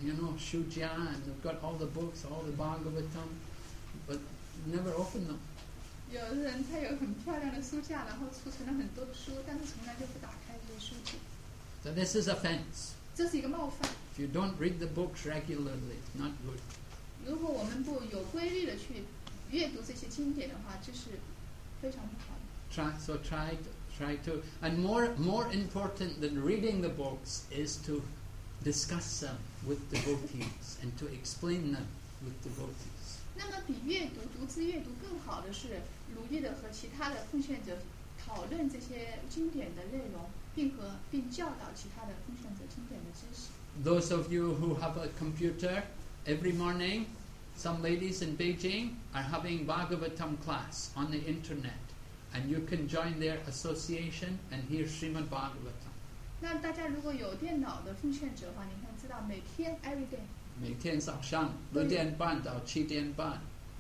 shuja, and they've got all the books, all the Bhagavatam, but never open them. 有的人他有很漂亮的书架，然后储存了很多的书，但是从来就不打开这些书籍。 So this is offense. 这是一个冒犯。 If you don't read the books regularly, it's not good. 如果我们不有规律的去阅读这些经典的话，这是非常不好的。 Try to, and more important than reading the books is to discuss them with devotees and to explain them with devotees. 那么比独自阅读更好的是努力的和其他的奉献者讨论这些经典的内容，并教导其他的奉献者经典的知识。 Those of you who have a computer, every morning, some ladies in Beijing are having Bhagavatam class on the internet, and you can join their association and hear Srimad Bhagavatam. 那大家如果有电脑的奉献者的话，你看知道每天 every day 每天早上6点半到7点半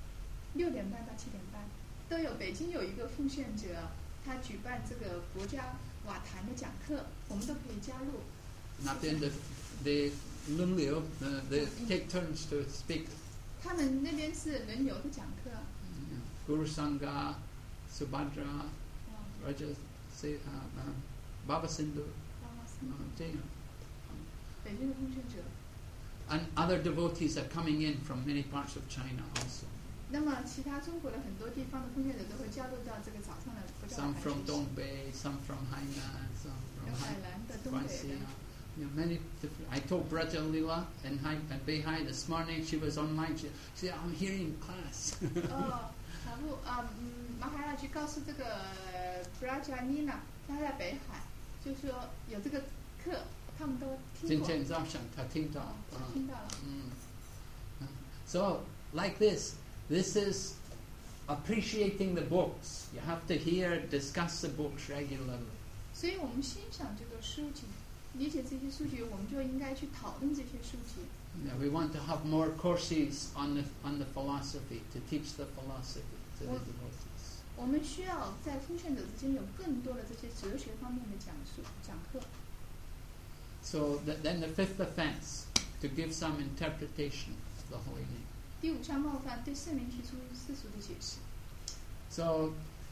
6点半到7点半，都有北京有一个奉献者，他举办这个国家瓦坛的讲课，我们都可以加入。 那边的they take turns to speak. 他们那边是轮流的讲课。 Guru Sangha, Subhadra, Raja, Baba Sindhu, 这样。 北京的奉献者。 And other devotees are coming in from many parts of China also. 那么其他中国的很多地方的奉献者都会加入到这个早上的佛教 Some 坛 from 学习。 Dongbei, some from Hainan, some 有 from 海南的、东北 Guangxi. 的。 Many different. I told Braja Lila in Beihai this morning. She was online. She said, "I'm hearing class." 马海拉去告诉这个 Braja Nina， 他在北海，就说有这个课，他们都听今过。 天早上她听到。 他听到了。 So, like this is appreciating the books. You have to hear, discuss the books regularly. 所以我们欣赏这个书籍，理解这些书籍，我们就应该去讨论这些书籍。 We want to have more courses on the philosophy, to teach the philosophy to the devotees. 我们需要在奉献者之间有更多的这些哲学方面的讲课。 So then the fifth offense, to give some interpretation of the holy name. 第5项冒犯，对圣名提出世俗的解释。 So,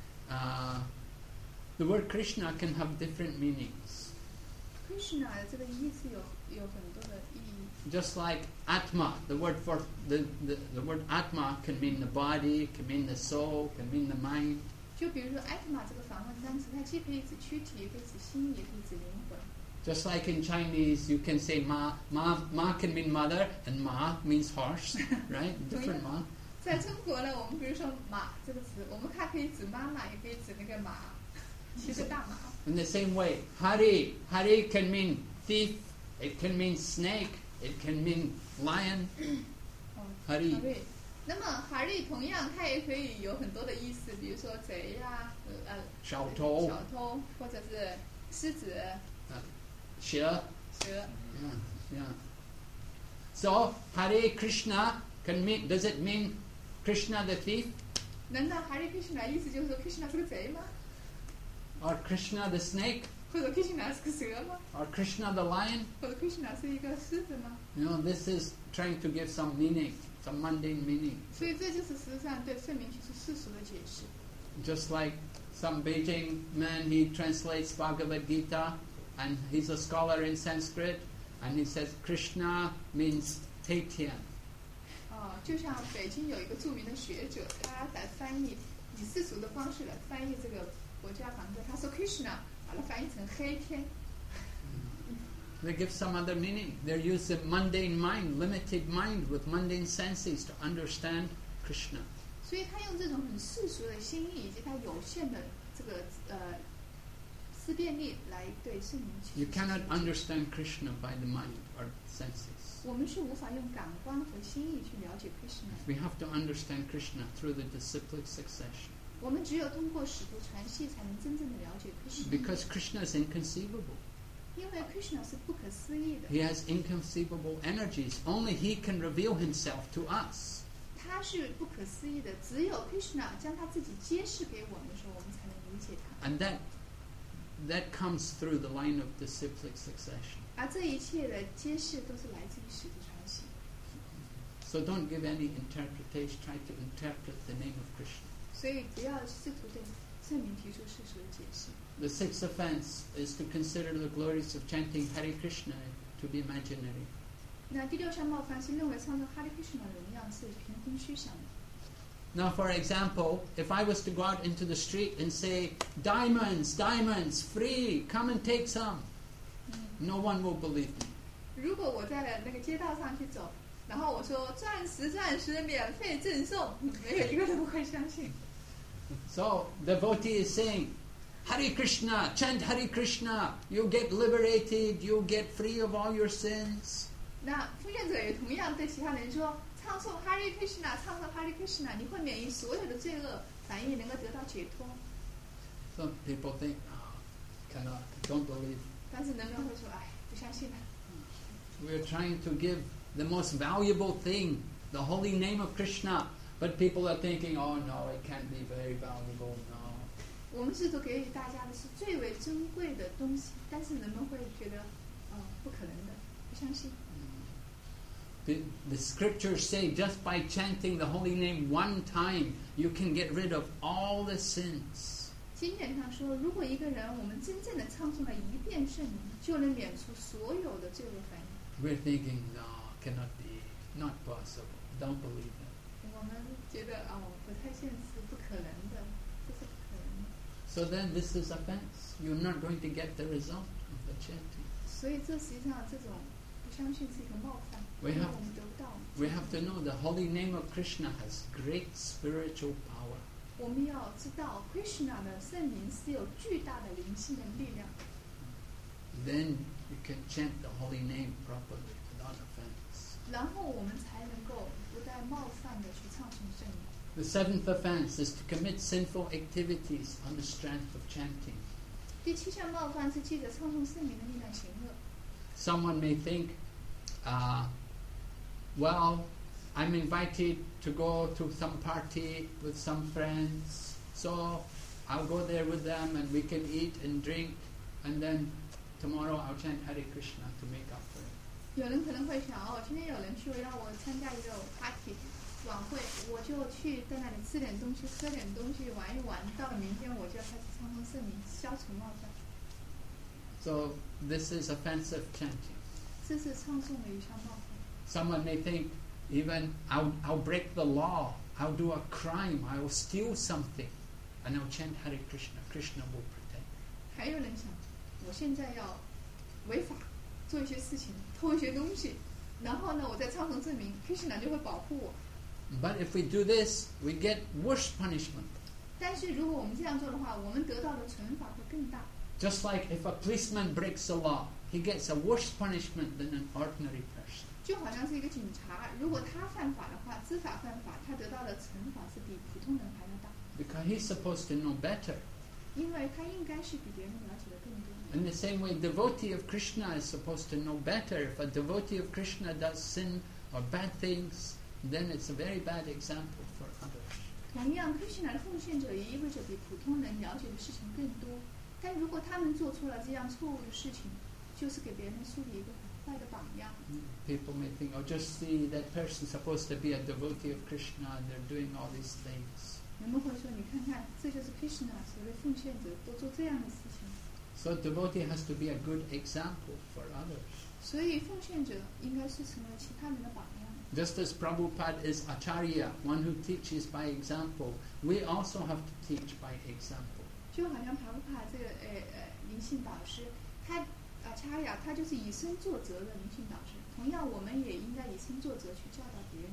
the word Krishna can have different meanings. Krishna 的这个意思有很多的意义。 Just like Atma, the word for the word Atma can mean the body, can mean the soul, can mean the mind. 就比如说 Atma 这个梵文单词，它既可以指躯体，也可以指心，也可以指灵魂。 Just like in Chinese, you can say ma can mean mother, and ma means horse, right? Different ma. 在中国呢，我们比如说马这个词，我们它可以指妈妈，也可以指那个马，骑着大马。 In the same way, Hari can mean thief, it can mean snake, it can mean lion. Hari. 那么哈利同样，它也可以有很多的意思，比如说贼呀、 小偷， 或者是狮子、 蛇。 蛇。 Yeah. So Hare Krishna does it mean Krishna the thief? 难道 Hare Krishna 意思就是说 Krishna 是个贼吗？ Or Krishna the snake? 或者 Krishna 是个蛇吗？ Or Krishna the lion? 或者 Krishna 是一个狮子吗？ This is trying to give some meaning, some mundane meaning. 所以这就是实际上对圣名提出世俗的解释。 Just like some Beijing man, he translates Bhagavad Gita, and he's a scholar in Sanskrit, and he says Krishna means Taitian. 就像北京有一个著名的学者，他来翻译，以世俗的方式来翻译这个国家梵歌，他说 Krishna 把它翻译成黑天。 They give some other meaning. They use the mundane mind, limited mind with mundane senses to understand Krishna. 所以他用这种很世俗的心意以及他有限的这个思辨力来对圣灵启示。 You cannot understand Krishna by the mind or senses. 我们是无法用感官和心意去了解 Krishna。 We have to understand Krishna through the disciplic succession. 我们只有通过使徒传系才能真正的了解 Krishna。 Because Krishna is inconceivable. 因为 Krishna 是不可思议的。 He has inconceivable energies. Only He can reveal Himself to us. 他是不可思议的，只有 Krishna 将他自己揭示给我们的时候，我们才能理解他。 And that comes through the line of disciplic succession. 而这一切的揭示都是来自于使徒传系。 So don't give any interpretation. Try to interpret the name of Krishna. 所以不要试图对圣名提出世俗的解释。 The sixth offense is to consider the glories of chanting Hare Krishna to be imaginary. 那第六项冒犯是认为唱诵 Hare Krishna 的荣耀是凭空虚想的。 Now, for example, if I was to go out into the street and say, diamonds, diamonds, free, come and take some, no one will believe me. 如果我在那个街道上去走，然后我说钻石钻石免费赠送，没有一个人不会相信。 So, devotee is saying, Hare Krishna, chant Hare Krishna, you'll get liberated, you'll get free of all your sins. 那奉献者也同样对其他人说，唱诵 Hare Krishna， 唱诵 Hare Krishna， 你会免于所有的罪恶，反应能够得到解脱。 Some people think, cannot, don't believe. 但是人们会说，哎，不相信了。 We're trying to give the most valuable thing, the holy name of Krishna, but people are thinking, oh no, it can't be very valuable, no. 我们试图给予大家的是最为珍贵的东西，但是人们会觉得，不可能的，不相信。 The scriptures say just by chanting the holy name one time, you can get rid of all the sins. 经典上说，如果一个人我们真正的唱诵了一遍圣名，就能免除所有的罪恶反应。 We're thinking, no, cannot be, not possible, don't believe it. 我们觉得不太现实，不可能的，这是不可能的。 So then this is offense. You're not going to get the result of the chanting. 所以这实际上这种不相信是一个冒犯， We 因为 have- 我们得不到。 We have to know the holy name of Krishna has great spiritual power. 我们要知道 Krishna 的圣名是有巨大的灵性的力量， Then you can chant the holy name properly without offense. 然后我们才能够不带冒犯的去唱诵圣名。 The seventh offense is to commit sinful activities on the strength of chanting. 第七项冒犯是借着唱诵圣名的力量行恶。 Someone may think, well, I'm invited to go to some party with some friends, so I'll go there with them and we can eat and drink, and then tomorrow I'll chant Hare Krishna to make up for it. 有人可能会想，今天有人去让我参加一个 party 晚会，我就去在那里吃点东西，喝点东西，玩一玩，到了明天我就要开始唱诵圣名，消除冒犯。 So this is offensive chanting. 这是唱诵的一项冒犯。 Someone may think, even I'll break the law, I'll do a crime, I'll steal something, and I'll chant Hare Krishna. Krishna will protect. 还有人想，我现在要违法，做一些事情，偷一些东西，然后呢，我在唱诵圣名 ，Krishna 就会保护我。 But if we do this, we get worse punishment. 但是如果我们这样做的话，我们得到的惩罚会更大。 Just like if a policeman breaks the law, he gets a worse punishment than an ordinary person. 就好像是一个警察，如果他犯法的话，知法犯法，他得到的惩罚是比普通人还要大， Because he's supposed to know better. 因为他应该是比别人了解的更多。 In the same way, devotee of Krishna is supposed to know better. If a devotee of Krishna does sin or bad things, then it's a very bad example for others. 同样 ，Krishna 的奉献者也意味着比普通人了解的事情更多。但如果他们做出了这样错误的事情，就是给别人树立一个很坏的榜样。 People may think, oh, just see that person's supposed to be a devotee of Krishna and they're doing all these things. 人们会说，你看看，这就是 Krishna 所谓奉献者都做这样的事情。 So devotee has to be a good example for others. 所以奉献者应该是成为其他人的榜样。 Just as Prabhupada is Acharya, one who teaches by example, we also have to teach by example. 就好像帕布帕这个灵性导师，他Acharya他就是以身作则的灵性导师。同样，我们也应该以身作则去教导别人。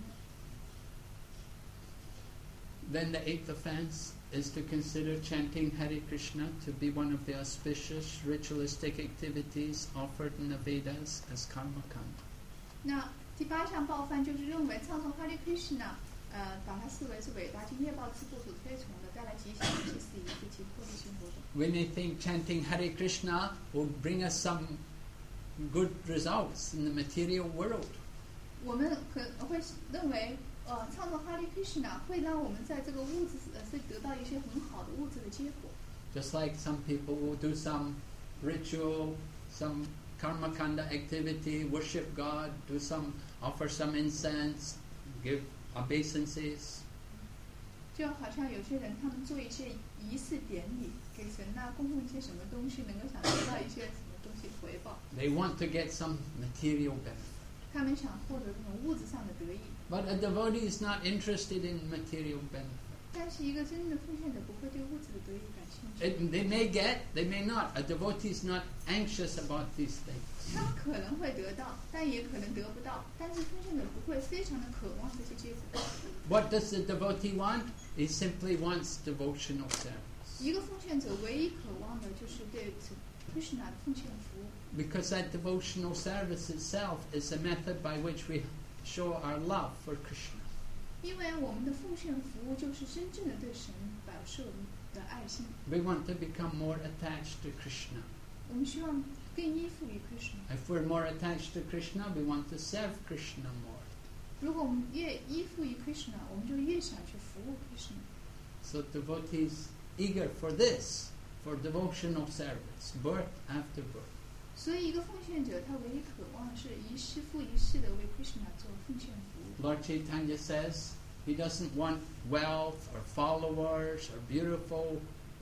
Then the eighth offense is to consider chanting Hare Krishna to be one of the auspicious ritualistic activities offered in the Vedas as karma kanda. 那第8项报犯就是认为唱诵 Hare Krishna，把它视为是伟大及业报之部所推崇的，带来吉祥的祭祀仪式及获利性活动。 We may think chanting Hare Krishna will bring us some good results in the material world. 我们可能会认为，唱诵 Hare Krishna 会让我们在这个物质是得到一些很好的物质的结果。 Just like some people will do some ritual, some karma kanda activity, worship God, offer some incense, give obeisances. 就好像有些人他们做一些仪式典礼，给神供奉一些什么东西，能够想得到一些什么东西回报。 They want to get some material benefit. 他们想获得这种物质上的得益。 But a devotee is not interested in material benefit. 但是一个真正的奉献者不会对物质的得益感兴趣。 They may get, they may not. A devotee is not anxious about these things. 他们可能会得到，但也可能得不到。但是奉献者不会非常的渴望这些结果。 What does the devotee want? He simply wants devotional service. 一个奉献者唯一渴望的就是对 Krishna 的奉献服务。 Because that devotional service itself is a method by which we show our love for Krishna. 因为我们的奉献服务就是真正的对神表示我们的爱心。 We want to become more attached to Krishna. 我们希望更依附于 Krishna。 If we're more attached to Krishna, we want to serve Krishna more. 如果我们越依附于 Krishna， 我们就越想去服务 Krishna。 So devotees eager for this, for devotional service, birth after birth. 所以一个奉献者他唯一渴望是一世复一世的为 Krishna 做奉献服务。 Lord Chaitanya says he doesn't want wealth or followers or beautiful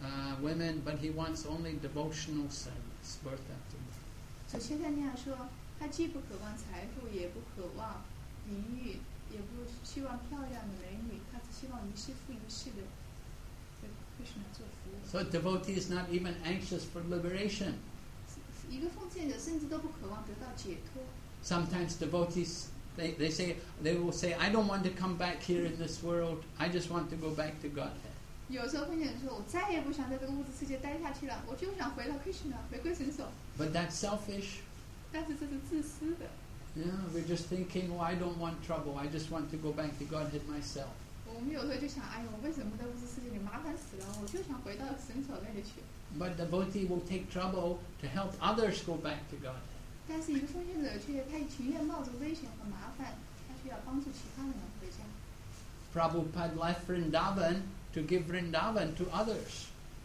women, but he wants only devotional service, birth after birth. 主切在那样说，他既不渴望财富，也不渴望名誉，也不希望漂亮的美女，他只希望一世复一世的为 Krishna 做服务。 So devotee is not even anxious for liberation. 一个奉献者甚至都不渴望得到解脱。 Sometimes devotees they will say, I don't want to come back here in this world. I just want to go back to Godhead. 有时候奉献者说：“我再也不想在这个物质世界待下去了，我就想回到 Krishna， 回归神手。” But that's selfish. 但是这是自私的。 Yeah, we're just thinking, I don't want trouble. I just want to go back to Godhead myself. 我们有时候就想：“哎呦，我为什么在物质世界里麻烦死了？我就想回到神手那里去。” But devotee will take trouble to help others go back to Godhead. 但是一个奉献者却他情愿冒着危险和麻烦，他需要帮助其他人回家。 Prabhupada left Vrindavan to give Vrindavan to others.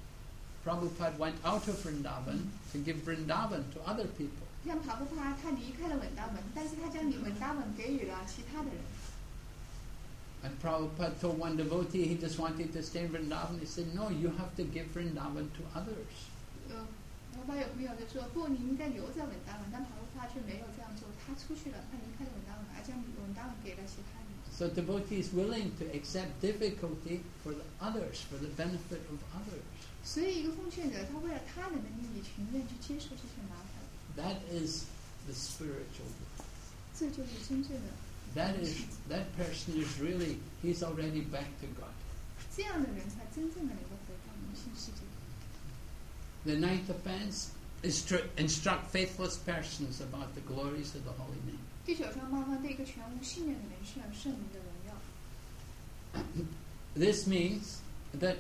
Prabhupada went out of Vrindavan to give Vrindavan to other people. 像帕布帕，他离开了稳达文，但是他将稳达文给予了其他的人。 And Prabhupada told one devotee he just wanted to stay in Vrindavan. He said, no, you have to give Vrindavan to others. 帕布帕有朋友就说：“不，你应该留在稳达文。”但帕布帕却没有这样做，他出去了，他离开了稳达文，而将稳达文给了其他人。 So devotee is willing to accept difficulty for the others, for the benefit of others. 所以，一个奉献者，他为了他人的利益，情愿去接受这些麻烦。 That is the spiritual world. 这就是真正的。 That person is really, he's already back to God. 这样的人才真正的能够回到灵性世界。 The ninth offense is to instruct faithless persons about the glories of the holy name. 第9项冒犯对一个全无信念的人宣扬圣名的荣耀。 This means that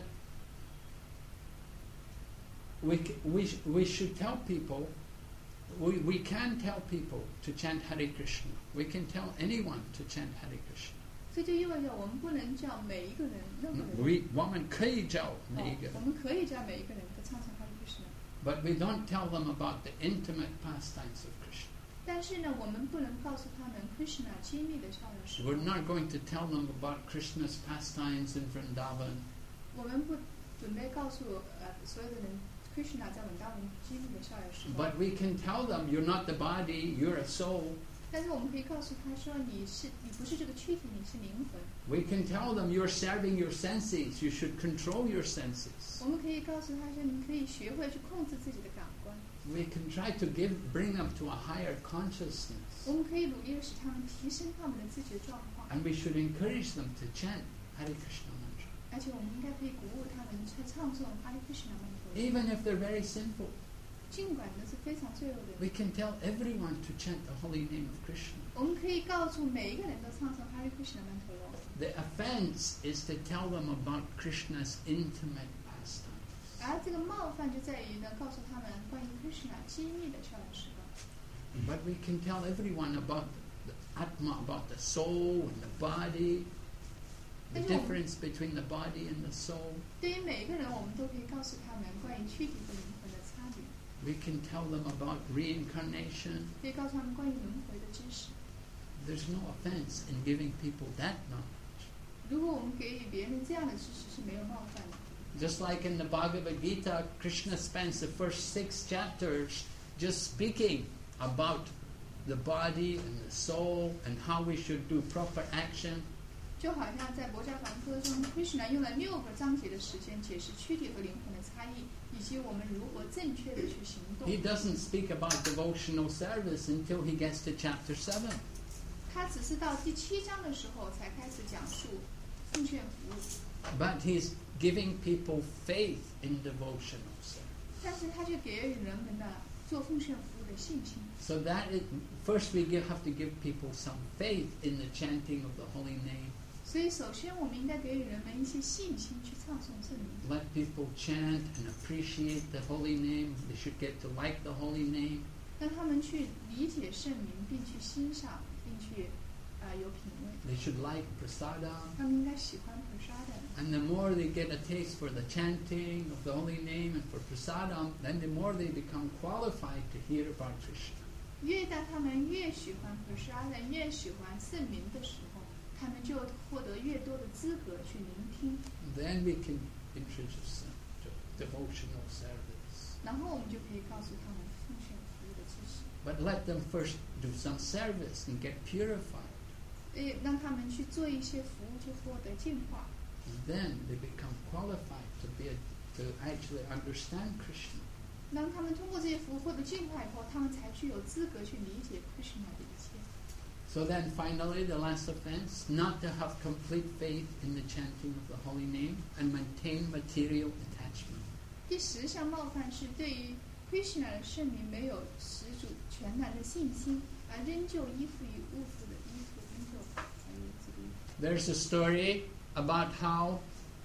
we should tell people, we can tell people to chant Hare Krishna. We can tell anyone to chant Hare Krishna. 这就意味着我们不能叫每一个人、任何人。 我们可以叫每一个人。 我们可以叫每一个人都唱唱 Hare Krishna。 But we don't tell them about the intimate pastimes of Krishna. 但是呢，我们不能告诉他们 Krishna 机密的逍遥时 We're 光。 not going to tell them about Krishna's pastimes in Vrindavan. 我们不准备告诉所有的人 Krishna 在稳当人机密的逍遥时光。 But we can tell them, you're not the body, you're a soul. 但是我们可以告诉他说，你不是这个躯体，你是灵魂。 We can tell them, you're serving your senses, you should control your senses. 我们可以告诉他说，你可以学会去控制自己的感官。 We can try to bring them to a higher consciousness. 我们可以努力的使他们提升他们的自觉状况， And we should encourage them to chant Hare Krishna mantra. 而且我们应该可以鼓舞他们去唱诵阿里克什那曼陀罗。 Even if they're very sinful, 尽管那是非常罪恶的 we 人， can tell everyone to chant the holy name of Krishna. 我们可以告诉每一个人都唱诵阿里克什那曼陀罗。 The offense is to tell them about Krishna's intimate pastimes. 而这个冒犯就在于呢，告诉他们关于 Krishna 机密的逍遥时光。 But we can tell everyone about the Atma, about the soul and the body, the difference between the body and the soul. 对于每一个人，我们都可以告诉他们关于躯体和灵魂的差别， We can tell them about reincarnation. 可以告诉他们关于轮回的知识。 There's no offense in giving people that knowledge. 如果我们给予别人这样的知识是没有冒犯的。 Just like in the Bhagavad Gita, Krishna spends the first 6 chapters just speaking about the body and the soul and how we should do proper action. 就好像在《博伽梵歌》中 ，Krishna 用了6个章节的时间解释躯体和灵魂的差异，以及我们如何正确的去行动。 He doesn't speak about devotional service until he gets to chapter 7. 他只是到第7章的时候才开始讲述奉献服务， But he's giving people faith in devotional service. 但是他却给予人们的做奉献服务的信心。 So that is, first we have to give people some faith in the chanting of the holy name. 所以，首先我们应该给予人们一些信心去唱诵圣名， Let people chant and appreciate the holy name. They should get to like the holy name. 让他们去理解圣名，并去欣赏，并去有品味。 They should like prasadam. 他们应该喜欢 prasada。 And the more they get a taste for the chanting of the holy name and for prasadam, then the more they become qualified to hear about Krishna. 越当他们越喜欢 prasada， 越喜欢圣名的时候，他们就获得越多的资格去聆听。 Then we can introduce them to devotional service. 然后我们就可以告诉他们奉献服务的知识， But let them first do some service and get purified. 让他们去做一些服务，就获得净化。 And then they become qualified to actually understand Krishna. 让他们通过这些服务获得净化以后，他们才具有资格去理解 Krishna 的一切。 So then finally the last offense, not to have complete faith in the chanting of the holy name and maintain material attachment. 第10项冒犯是对于 Krishna 的圣名没有十足全然的信心，而仍旧依附于物质的依附，仍旧还有这个。 There's a story about how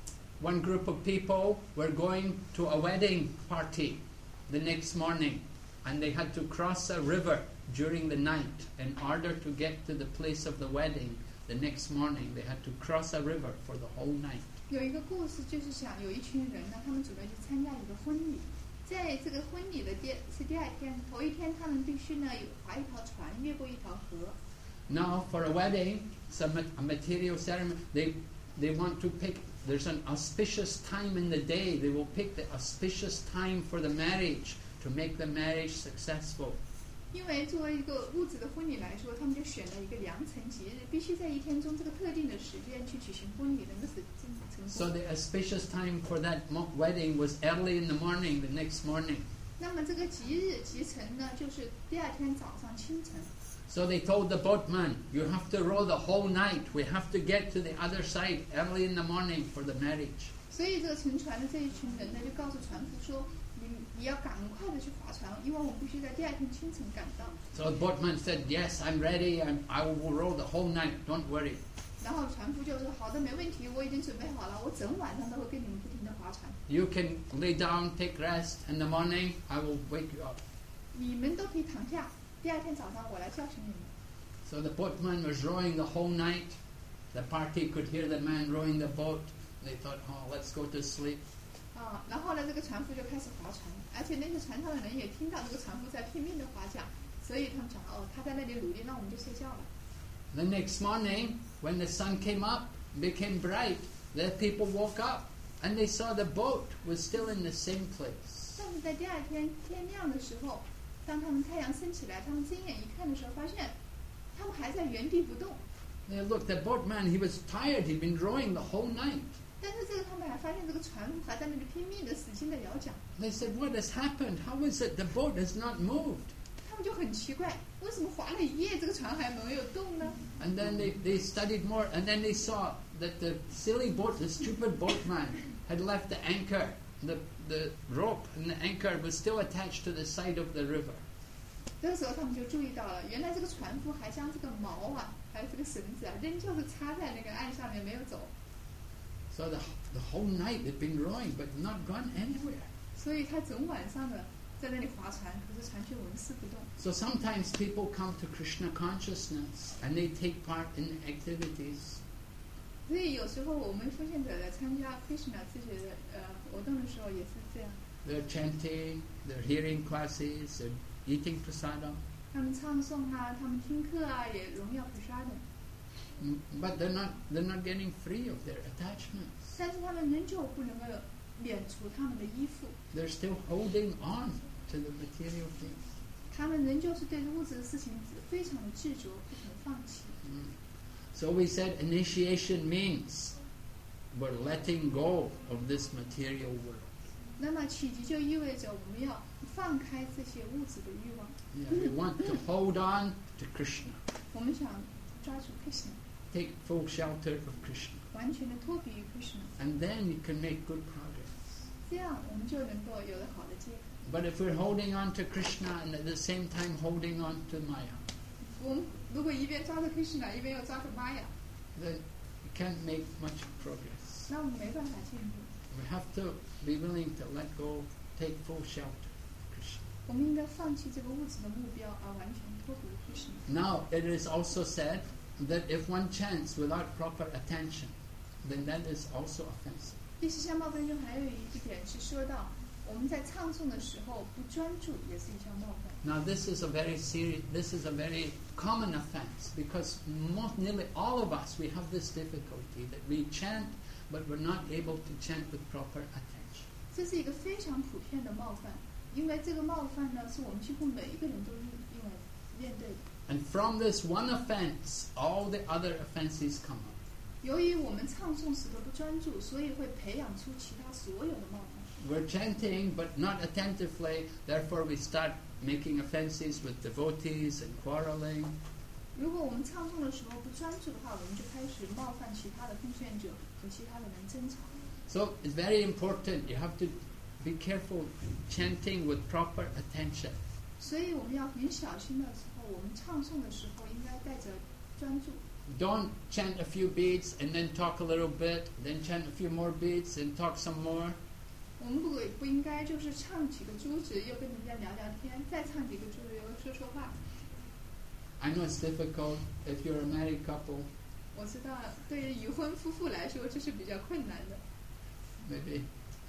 one group of people were going to a wedding party the next morning, and they had to cross a river during the night in order to get to the place of the wedding the next morning. They had to cross a river for the whole night. 有一个故事就是讲有一群人呢，他们准备去参加一个婚礼，在这个婚礼的第二天，头一天他们必须呢划一条船，越过一条河。 Now for a wedding, a material ceremony, they want to pick, there's an auspicious time in the day. They will pick the auspicious time for the marriage to make the marriage successful. 因为作为一个物质的婚礼来说，他们就选了一个良辰吉日，必须在一天中这个特定的时间去举行婚礼，能够使成 So 功。 the auspicious time for that wedding was early in the morning, the next morning. 那么这个吉日吉辰呢，就是第二天早上清晨。 So they told the boatman, you have to row the whole night. We have to get to the other side early in the morning for the marriage. 所以这个乘船的这一群人呢，就告诉船夫说，你要赶快的去划船，因为我们必须在第二天清晨赶到。 So the boatman said, yes, I'm ready. I will row the whole night. Don't worry. 然后船夫就说：“好的，没问题，我已经准备好了，我整晚上都会跟你们不停的划船。 You can lay down, take rest. In the morning, I will wake you up. 你们都可以躺下，第二天早上我来叫醒你们。” So the boatman was rowing the whole night. The party could hear the man rowing the boat. They thought, oh, let's go to sleep. 然后呢，这个船夫就开始划船，而且那些船上的人也听到这个船夫在拼命的划桨，所以他们想，他在那里努力，那我们就睡觉了。 The next morning, when the sun came up, became bright, the people woke up And they saw the boat was still in the same place. 但是在第二天天亮的时候，当他们太阳升起来，他们睁眼一看的时候，发现他们还在原地不动。 They looked, the boatman, he was tired, he'd been rowing the whole night. 但是他们还发现这个船夫还在那里拼命的使劲的摇桨。 They said, what has happened? How is it the boat has not moved? 他们就很奇怪，为什么划了一夜这个船还没有动呢？ And then they studied more, and then they saw that the silly boat, the stupid boatman, had left the anchor, the rope and the anchor was still attached to the side of the river. 这个时候他们就注意到了，原来这个船夫还将这个锚啊，还有这个绳子啊，仍旧是插在那个岸上面没有走。 So the whole night they'd been rowing, but not gone anywhere. 所以他整晚上的在那里划船，可是船却纹丝不动。 So sometimes people come to Krishna consciousness and they take part in activities. 所以有时候我们奉献者来参加 Krishna 自觉的活动的时候也是这样。 They're chanting, they're hearing classes, they're eating prasadam. 他们唱诵啊，他们听课啊，也荣耀菩萨的。 But they're not getting free of their attachments. 但是他们仍旧不能够免除他们的依附， They're still holding on to the material things. 他们仍旧是对物质的事情非常的执着，不肯放弃。 So we said initiation means we're letting go of this material world. 那么启迪就意味着我们要放开这些物质的欲望， Yeah, we want to hold on to Krishna, 我们想抓住 Krishna， take full shelter of Krishna, 完全的脱离于 Krishna， and then you can make good progress. 这样我们就能够有了好的结果。 But if we're holding on to Krishna and at the same time holding on to Maya, 我们如果一边抓着 Krishna， 一边又抓着 Maya， then you can't make much progress. 那我们没办法进步。 We have to be willing to let go, take full shelter of Krishna. 我们应该放弃这个物质的目标，而完全脱离 Krishna。 Now, it is also said that if one chants without proper attention, then that is also offensive. 第十项冒犯中还有一点是说到，我们在唱诵的时候不专注，也是一项冒犯。 Now, this is a very common offense because nearly all of us, we have this difficulty that we chant, but we're not able to chant with proper attention. 这是一个非常普遍的冒犯，因为这个冒犯呢，是我们几乎每一个人都因为面对的。 And from this one offense, all the other offenses come up. 由于我们唱诵时都不专注，所以会培养出其他所有的冒犯。 We're chanting, but not attentively, therefore we start making offenses with devotees and quarreling. 如果我们唱诵的时候不专注的话，我们就开始冒犯其他的奉献者和其他的人争吵。 So it's very important. You have to be careful chanting with proper attention. 所以我们要很小心的时候，我们唱诵的时候应该带着专注。 Don't chant a few beats and then talk a little bit, then chant a few more beats and talk some more. 我们不应该就是唱几个珠子，又跟人家聊聊天，再唱几个珠子，又说说话。 I know it's difficult if you're a married couple. 我知道，对于已婚夫妇来说，这是比较困难的。 Maybe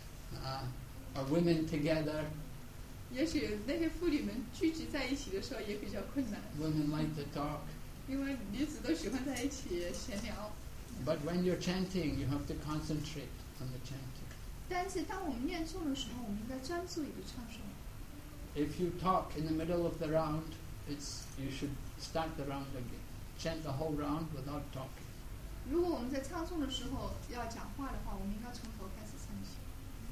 or women together. 也许那些妇女们聚集在一起的时候也比较困难， Women like to talk. 因为女子都喜欢在一起闲聊。 But when you're chanting, you have to concentrate on the chanting. 但是当我们念诵的时候，我们应该专注于唱诵。 If you talk in the middle of the round, you should start the round again. Chant the whole round without talking. 如果我们在唱诵的时候要讲话的话，我们应该从头开始唱起。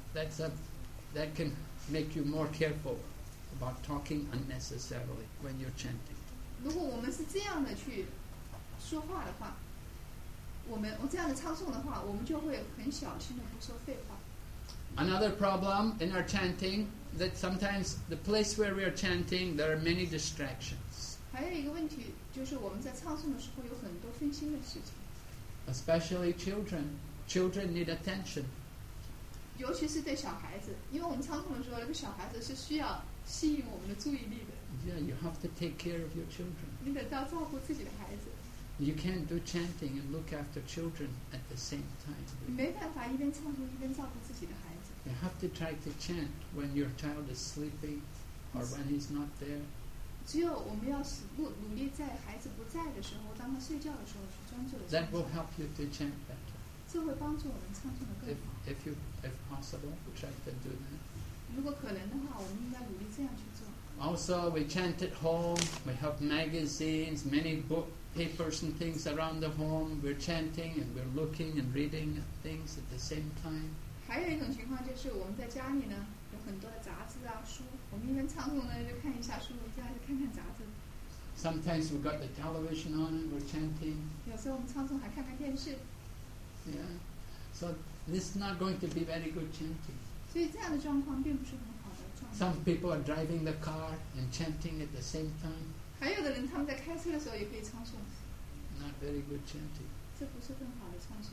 That can make you more careful about talking unnecessarily when you're chanting. 如果我们是这样的去说话的话，我这样的唱诵的话，我们就会很小心的不说废话。 Another problem in our chanting that sometimes the place where we are chanting there are many distractions, 还有一个问题就是我们在唱诵的时候有很多分心的事情， especially children. Children need attention. 尤其是对小孩子，因为我们唱诵的时候，那个小孩子是需要吸引我们的注意力的。 Yeah, you have to take care of your children. 你得到照顾自己的孩子， You can't do chanting and look after children at the same 你 time. 没办法一边唱诵一边照顾自己的孩子。 You have to try to chant when your child is sleeping or when he's not there. 只有我们要努力在孩子不在的时候，当他睡觉的时候去专注的 That 唱诵 will，help you to chant better. 这会帮助我们唱诵的更 If 好。 if possible, try to do that. 如果可能的话，我们应该努力这样去做。 Also, we chant at home. We have magazines, many book papers and things around the home. We're chanting and we're looking and reading at things at the same time. 还有一种情况就是我们在家里呢有很多的杂志啊书，我们一边唱诵呢就看一下书，一下就看看杂志。 Sometimes we've got the television on and we're chanting. 有时候我们唱诵还看看电视， Yeah. So this is not going to be very good chanting. 所以这样的状况并不是很好的状态。 Some people are driving the car and chanting at the same time. 还有的人他们在开车的时候也可以唱诵， Not very good chanting. 这不是更好的唱诵。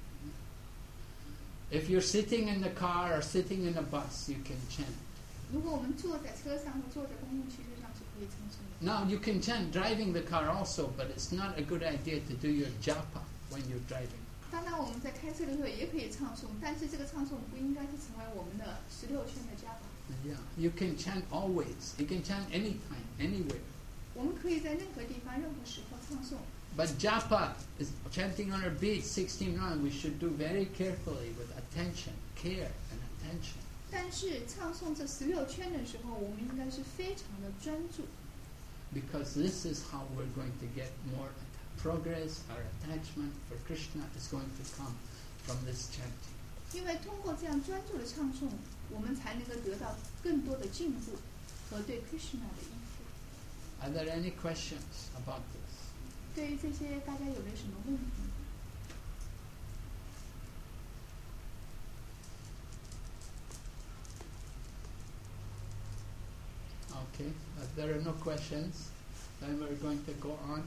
If you're sitting in the car or sitting in a bus, you can chant. 如果我们坐在车上或坐在公共汽车上是可以唱诵的。 Now you can chant driving the car also, but it's not a good idea to do your japa when you're driving. 当然我们在开车的时候也可以唱诵，但是这个唱诵不应该是成为我们的16圈的加法。 Yeah, you can chant always. You can chant anytime, anywhere. 我们可以在任何地方、任何时候唱诵。 But japa is chanting on our beat 16 rounds. We should do very carefully with attention, care, and attention. 但是唱诵这16圈的时候，我们应该是非常的专注， Because this is how we're going to get more progress. Our attachment for Krishna is going to come from this chanting. 因为通过这样专注的唱诵，我们才能够得到更多的进步和对 Krishna 的依附。 Are there any questions about this? 对于这些，大家有没有什么问题？ Okay, if there are no questions, then we're going to go on.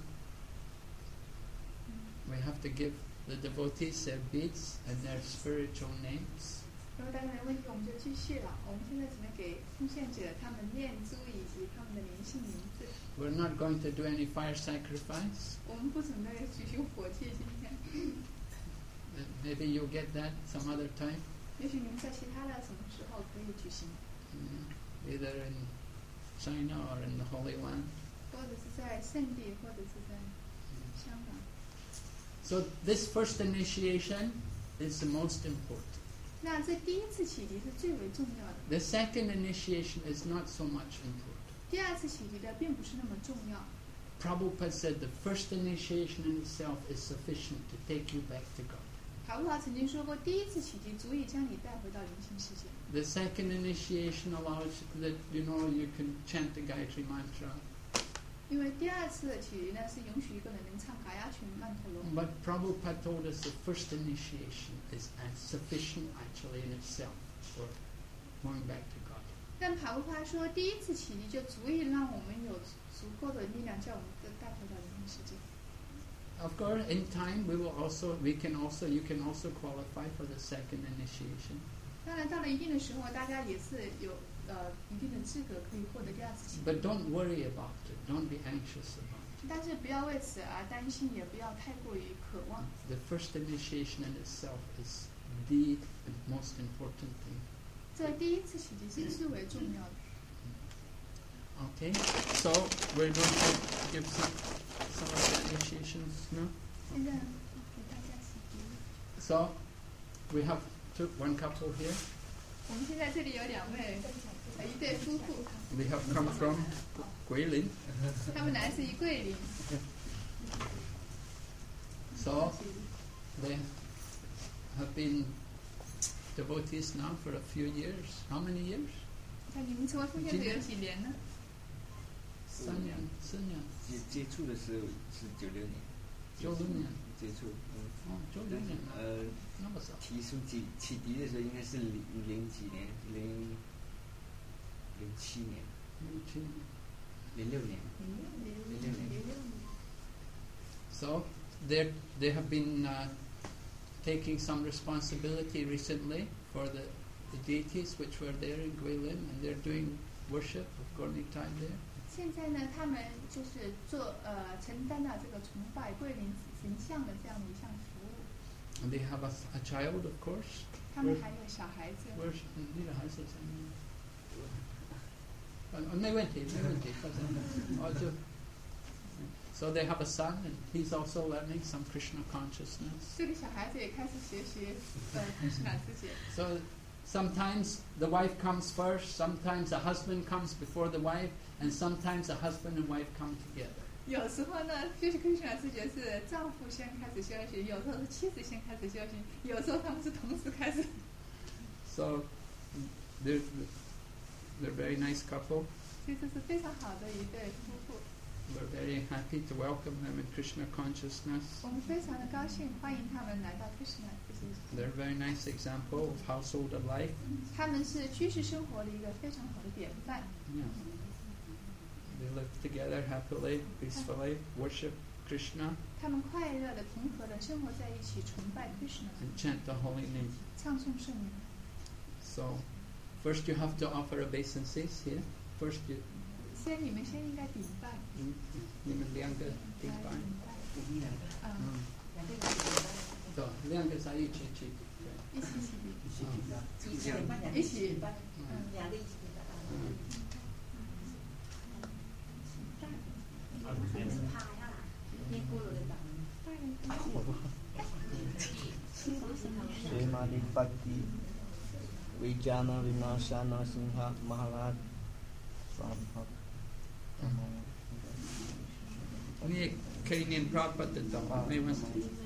We have to give the devotees their beads and their spiritual names. 如果大家没问题，我们就继续了。我们现在只能给奉献者他们念珠以及他们的灵性名字。 We're not going to do any fire sacrifice. 我们不准备举行火祭，今天。 Maybe you'll get that some other time, 也许你们在其他的什么时候可以举行， either in China or in the Holy Land. 或者是在圣地，或者是在香港。 So this first initiation is the most important. 那这第一次启迪是最为重要的， The second initiation is not so much important. 第二次启迪的并不是那么重要。 Prabhupada said the first initiation in itself is sufficient to take you back to God. 卡布华曾经说过，第一次启迪足以将你带回到灵性世界。 The second initiation allows that you can chant the Gayatri mantra. 因为第二次的启迪呢，是允许一个人能唱嘎雅群曼陀罗。 But Prabhupada told us the first initiation is sufficient actually in itself for going back to God. 但卡布华说，第一次启迪就足以让我们有足够的力量，将我们带回到灵性世界。 Of course, in time you can also qualify for the second initiation. 当然，到了一定的时候，大家也是有一定的资格可以获得第二次启迪。 But don't worry about it. Don't be anxious about it. 但是不要为此而担心，也不要太过于渴望。 The first initiation in itself is the most important thing. 这第一次启迪是至为重要的。 Okay, so we're going to give some of the initiations now. 现在给大家启迪。 So we have one couple here. 我们现在这里有两位，一对夫妇， We have come from Guilin. 他们来自于桂林。 So they have been devotees now for a few years. How many years? 那你们成为奉献者有几年呢？ 4年。 接触的时候是96年。 96年。 接触。 哦，96年。那么早。 提出启迪的时候应该是零几年，07年。06年。 So they have been taking some responsibility recently for the deities which were there in Guilin, and they're doing worship of Gaurnitai there. 现在呢，他们就是承担了这个崇拜桂林神像的这样的一项服务。 And they have a child, of course. 他们还有小孩子。 你的孩子在没问题。 So they have a son, and he's also learning some Krishna consciousness. 这个小孩子也开始学习Krishna 知觉。 So sometimes the wife comes first, sometimes the husband comes before the wife, and sometimes the husband and wife come together. 有时候呢，学习 Krishna 知觉是丈夫先开始修行，有时候是妻子先开始修行，有时候他们是同时开始。 So they're a very nice couple. 所以这是非常好的一对夫妇。 We're very happy to welcome them in Krishna consciousness. 我们非常的高兴欢迎他们来到 Krishna 这些。 They're a very nice example of household of life. 他们是居士生活的一个非常好的典范。 Yeah. They live together happily, peacefully, worship Krishna, 他们快乐的、同和的生活在一起，崇拜 Krishna， and chant the holy name. 唱诵圣名。 So, first you have to offer obeisances here. First you 所以你们先应该顶拜。 你们两个顶拜。对，两个在一起去。 一起互相一起。 两个一起。 Srimadipati Vijana Vinashana Singha Maharaj Swami. 你也可以念 Prabhupada 的祷，没问题。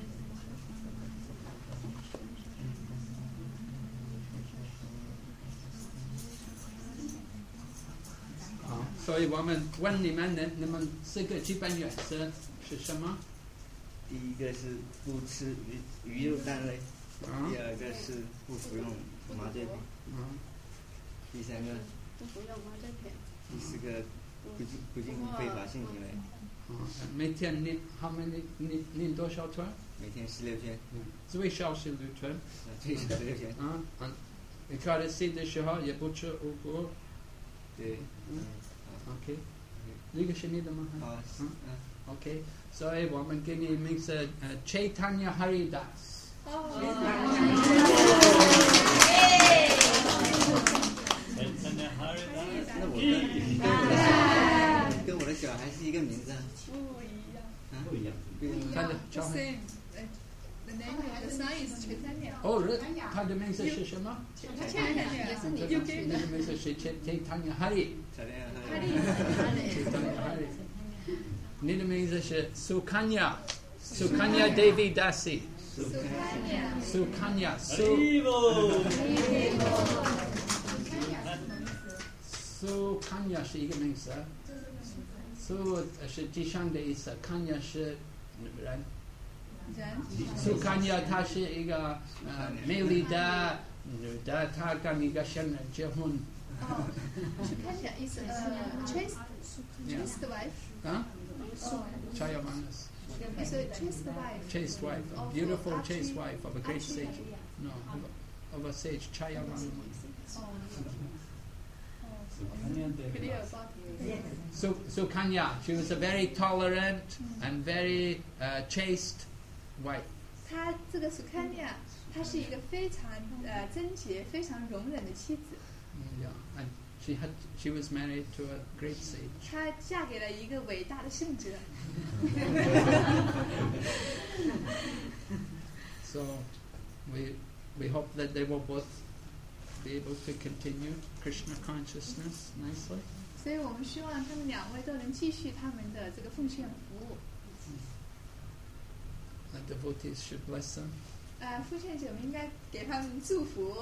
好，所以我们问你们4个基本原则是什么？ 第一个是不吃鱼肉蛋类，第二个是不服用麻醉品，第三个不服用麻醉品， 第四个不进行非法性行为。 每天念多少圈？ 每天16圈。 最少是6圈。 最少16圈。 你考的试的时候也不吃五谷。 对。 OK。这个是你的吗？ 好。 OK。所以我们给你名字Chaitanya Haridas。 Chaitanya Haridas。 那我跟我的小孩是一个名字啊。不一样。 他的小孩。 The name of the son is Chaitanya. 哦，他的名字是什么？ Chaitanya 也是你就给的。 你的名字是 Chaitanya Hari。Chaitanya Hari。你的名字是 Sukanya Devi Dasi。Sukanya。Sukanya 是一个名词。Su 是吉祥的意思 ，Kanya 是人。Sukanya 她是一个美丽的女的，她跟一个圣人结婚。 Sukanya is chaste wife. Chayamanas. It's a chaste wife. Chaste wife, a beautiful chaste wife of a great sage. No, of a sage, Chayamanas. Sukanya, she was a very tolerant and very chaste wife. 她这个 Sukanya， 她是一个非常贞洁、非常容忍的妻子。 Yeah, and she was married to a great sage. 她嫁给了一个伟大的圣者。 So we hope that they will both be able to continue Krishna consciousness nicely. 所以我们希望他们2位都能继续他们的这个奉献服务。 The devotees should bless them. 奉献者们应该给他们祝福。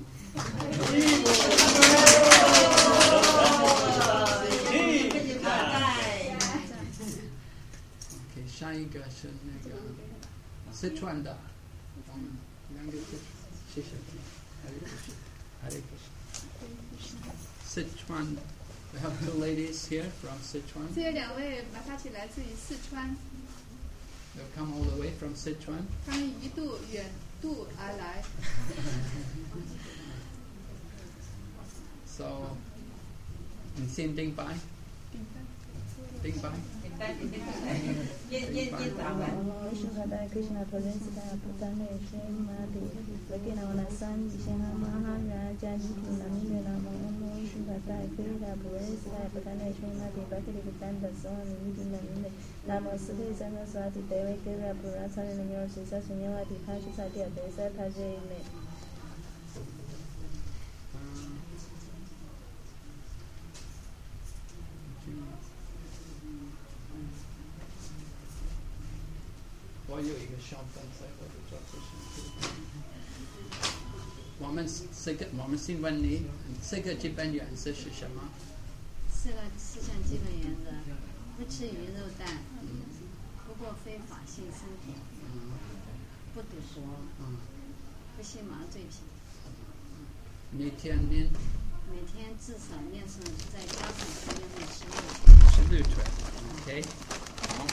OK， 下一个是那个四川的，两个谢谢。四川 ，we have 2 ladies here from Sichuan. 这有2位马萨奇来自于四川。 They've come all the way from Sichuan. 他们一度远渡而来。 So， 你先顶拜。顶拜。 Krishna Sai Krida Puri Sai Patane Srimati Bhakti Vedanta Swami Nidhi Namo Sri Saraswati Devi Kira Pura Saranyo Sisa Sunyavati Pashi Satya Desa Taje Ime. 我有一个小本在我的桌子上。我们新闻里四个基本原则是什么？ 四项基本原则：不吃鱼肉蛋，不过非法性身体，不赌博，不吸麻醉品。 每天念。 每天至少念诵在家庭时间内16 遍。OK。好。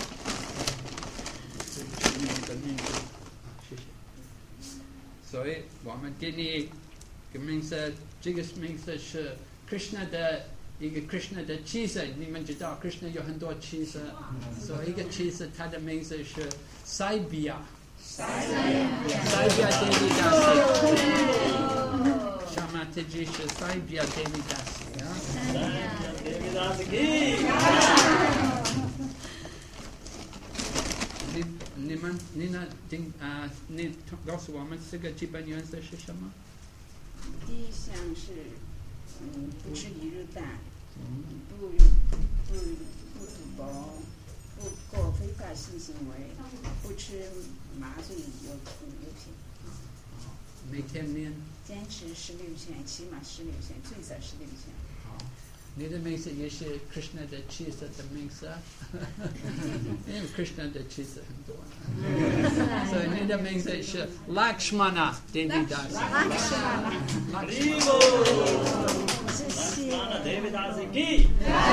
谢谢。所以我们给你一个名字，这个名字是 Krishna 的一个 Krishna 的妻子，你们知道 Krishna 有很多妻子，所以一个妻子她的名字是 Saibhya Devi Dasi。Shamataji 是 Saibhya Devi Dasi 啊。 Devi Dasi 你告诉我们四个基本原则是什么？ 第一项是不吃鱼肉蛋，不赌博，不过非法性行为，不吃麻醉药品。 每天念。 坚持16天，起码16天，最少16天。 好，你的名字也是 Krishna 的妻子的名字，因为 Krishna 的妻子很多，所以你的名字是 Lakshmana Devi Dasi。 Lakshmana Devi Dasi。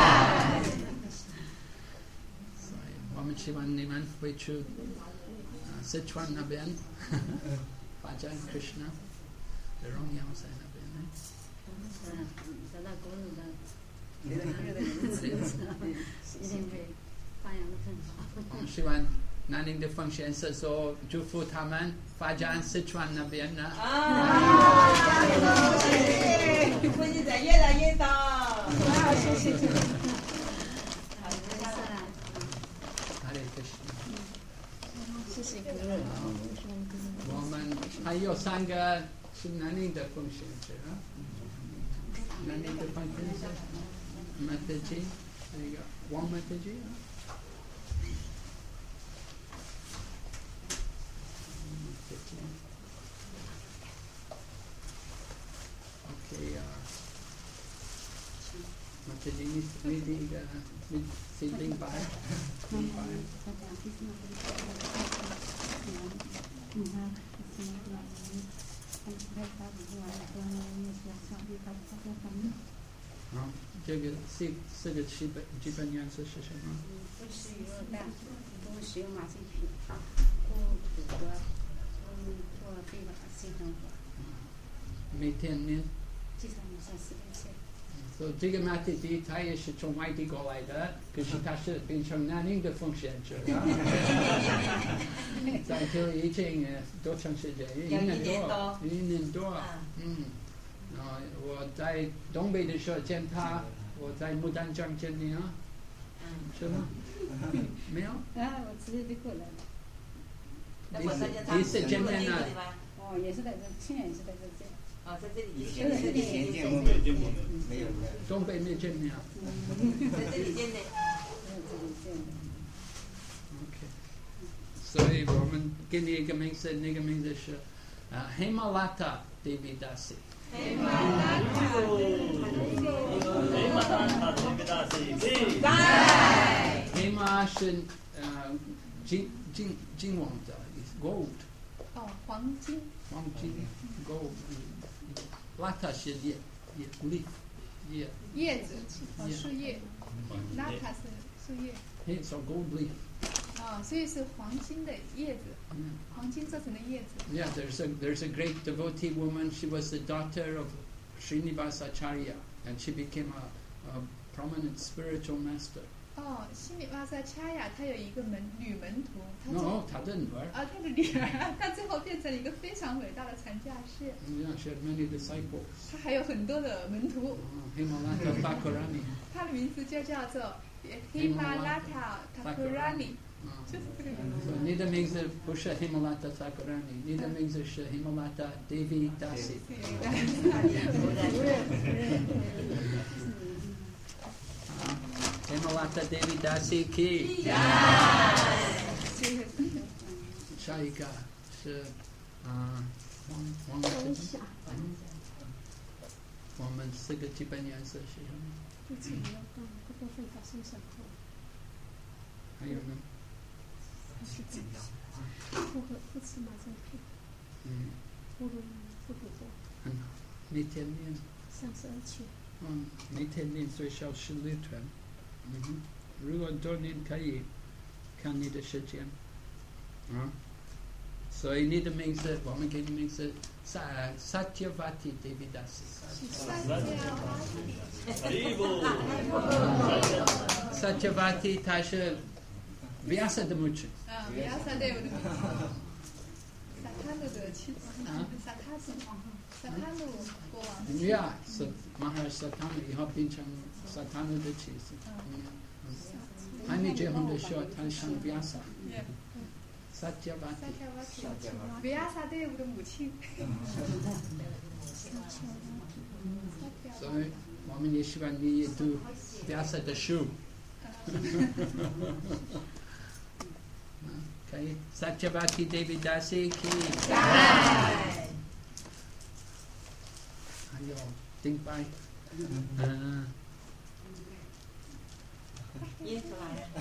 所以我们希望你们会去四川那边发展 Krishna 的荣耀在那边呢。 得到国人的热的人支持，一定会发扬的更好。 我们希望南宁的奉献是说祝福他们发展四川那边呢。 谢谢，福气仔越来越多。好，谢谢。 好，没事了。谢谢各位。 我们还有3个是南宁的奉献者。南宁的奉献者，Mataji，那个王Mataji。OK 啊，Mataji，你这个你是明白？这个四个基本原则是什么？ 不吃鱼肉蛋，不使用麻醉品，不赌博，不做非法性生活。 每天念。 至少念上16天。 所以这个马蒂迪他也是从外地过来的，可是他是变成南宁的奉献者，在这里已经多长时间？1年多。然后我在东北的时候见他，我在牡丹江见你啊，是吗？没有？ 我直接就过来了。 第一次见面呢？ 哦，也是在这，去年也是在这见。 哦，在这里以前见过没有？ 东北没见面啊。 在这里见的。 OK， 所以我们给你一个名字，那个名字是Hemalata Devi Dasi。Hema 是金黄的 gold。 哦，黄金。 gold。Lata 是叶子，树叶。Lata 是树叶。 It's a gold leaf。 所以是黄金的叶子，黄金做成的叶子。 Yeah, there's a great devotee woman. She was the daughter of Srinivasa Acharya, and she became a prominent spiritual master. 哦，西米瓦萨恰雅她有一个女门徒，她他的女儿。 她的女儿，她最后变成一个非常伟大的传教士。 Yeah, she had many disciples. 她还有很多的门徒。 Himalatta Thakurani. 她的名字就叫做 Himalatta Thakurani。就是这个名字。 So Nida means Pusha Himalatta Thakurani. Nida means Himalatta Devi Dasi. Himalatta Devi Dasi ki. Shaika 是我们4个基本颜色是什么？还有呢？ 不吃马上配。不赌博。 很好，每天练。 32圈。 每天练最少16圈。如果多练可以看你的时间。所以你的名字，我们给你名字Satyavati Devi Dasi。Satyavati 她是 Vyasa 的母亲。 Vyasa 对我的母亲。萨塔努的妻子。萨塔努国王。 Yeah, so Maharaj Satanu 以后变成萨塔努的妻子。还没结婚的时候，她生 Vyasa。Satyavati。 Vyasa 对我的母亲。 所以我们也希望你也读 Vyasa 的书。可以 Satyavati Devi Dasi ki。还有顶拜。 烟出来了。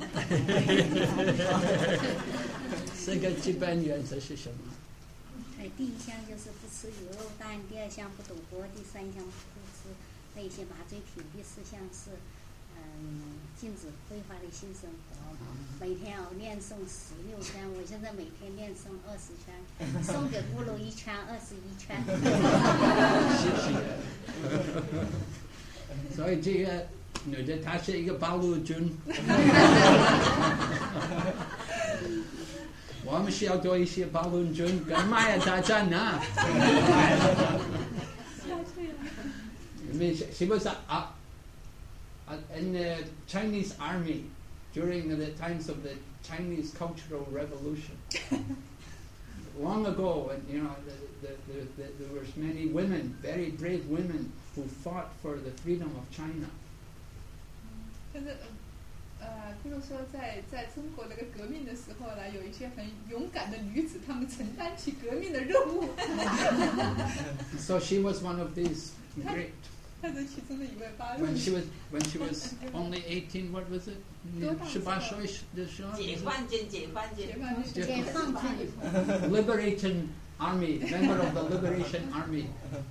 4个基本原则是什么？ 第一项就是不吃鱼肉蛋，第2项不赌博，第3项不吃那些麻醉品，第4项是禁止非法的性生活。每天要练诵16圈，我现在每天练诵20圈，送给咕噜1圈21圈。 谢谢。所以这个女的她是一个暴露军。我们需要多一些暴露军跟玛雅大战呢。She was in the Chinese army during the times of the Chinese Cultural Revolution. Long ago, and there were many women, very brave women, who fought for the freedom of China. 但是，譬如说在中国那个革命的时候呢，有一些很勇敢的女子，她们承担起革命的任务。 So she was one of these great. 她是其中的一位八路。 When she was only 18, what was it? 18岁的时候。 解放军。 Liberation Army, member of the Liberation Army.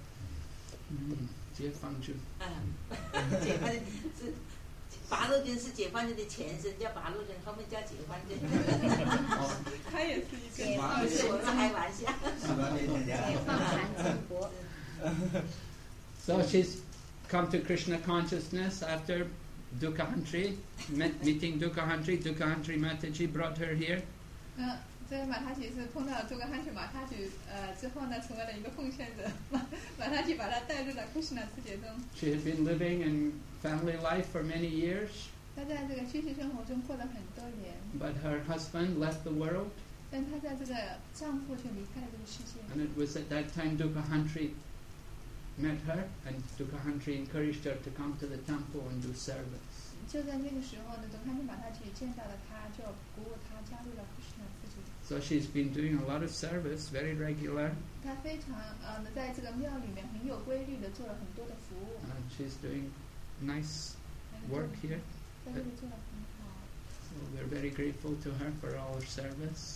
解放军。 解放军是八路军是解放军的前身，叫八路军，后面叫解放军。 他也是一个解放军，我们开玩笑。 解放全中国。 So she's come to Krishna consciousness after Dukkhantri, meeting Dukkhantri. Dukkhantri Mataji brought her here. 这马塔吉是碰到这个汉去马塔吉之后呢，成为了一个奉献者。马塔吉把他带入了 Krishna 世界中。 She had been living in family life for many years. 她在这个学习生活中过了很多年。 But her husband left the world. 但她在这个丈夫却离开了这个世界。 And it was at that time Dukkhantri met her, and Dukkhantri encouraged her to come to the temple and do service. 就在那个时候呢，Dukkhantri马塔吉见到了她，就鼓舞她加入了 Krishna 世界。 So she's been doing a lot of service, very regular. 她非常在这个庙里面很有规律的做了很多的服务。 And she's doing nice work here. 在这里做得很好。 So we're very grateful to her for all her service.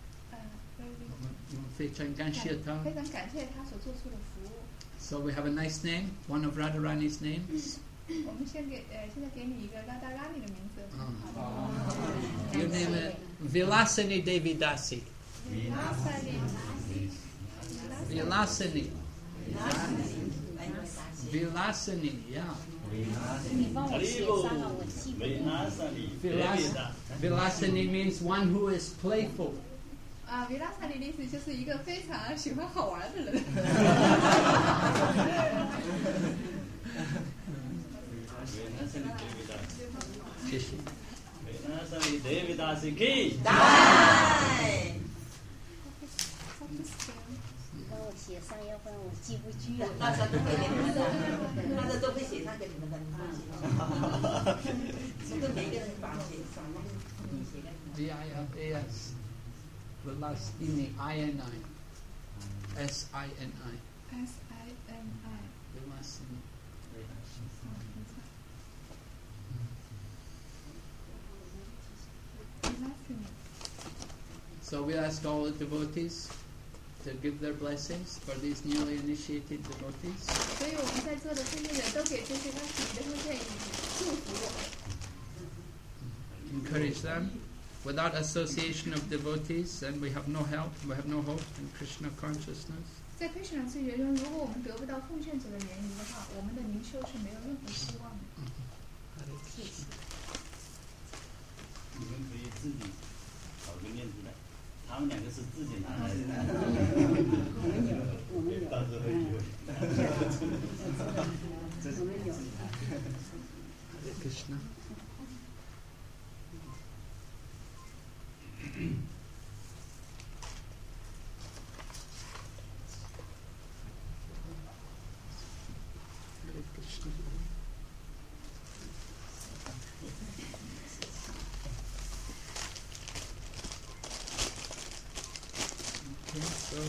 非常感谢她。 非常感谢她所做出的服务。 So we have a nice name, one of Radharani's names. 我们现在给你一个 Radharani 的名字。 Your name is Vilasini Devi Dasi. Vilasini. Vilasani, yeah. 你帮我写上啊，我记不得。 Vilasani means one who is playful. 啊，维拉萨里的意思就是一个非常喜欢好玩的人。 谢谢。 帮我写上，要不然我记不住啊。 到时候都会给你们的，到时候都会写上给你们的，你放心。是跟每一个人把写上，你写的。 V-I-L-A-S. Vilasini, I-N-I. S-I-N-I. S-I-N-I。 Vilasini. So we ask all the devotees to give their blessings for these newly initiated devotees. 所以我们在座的这些人都给这些刚起的奉献祝福。 Encourage them. Without association of devotees, then we have no help, we have no hope in Krishna consciousness. 在 Krishna 次元中，如果我们得不到奉献者的联谊的话，我们的灵修是没有任何希望的。 你们可以自己找个面子的，他们两个是自己拿来的。 我们有， 到时候会有。 我们有。 Hare Krishna. Hare Krishna. Okay,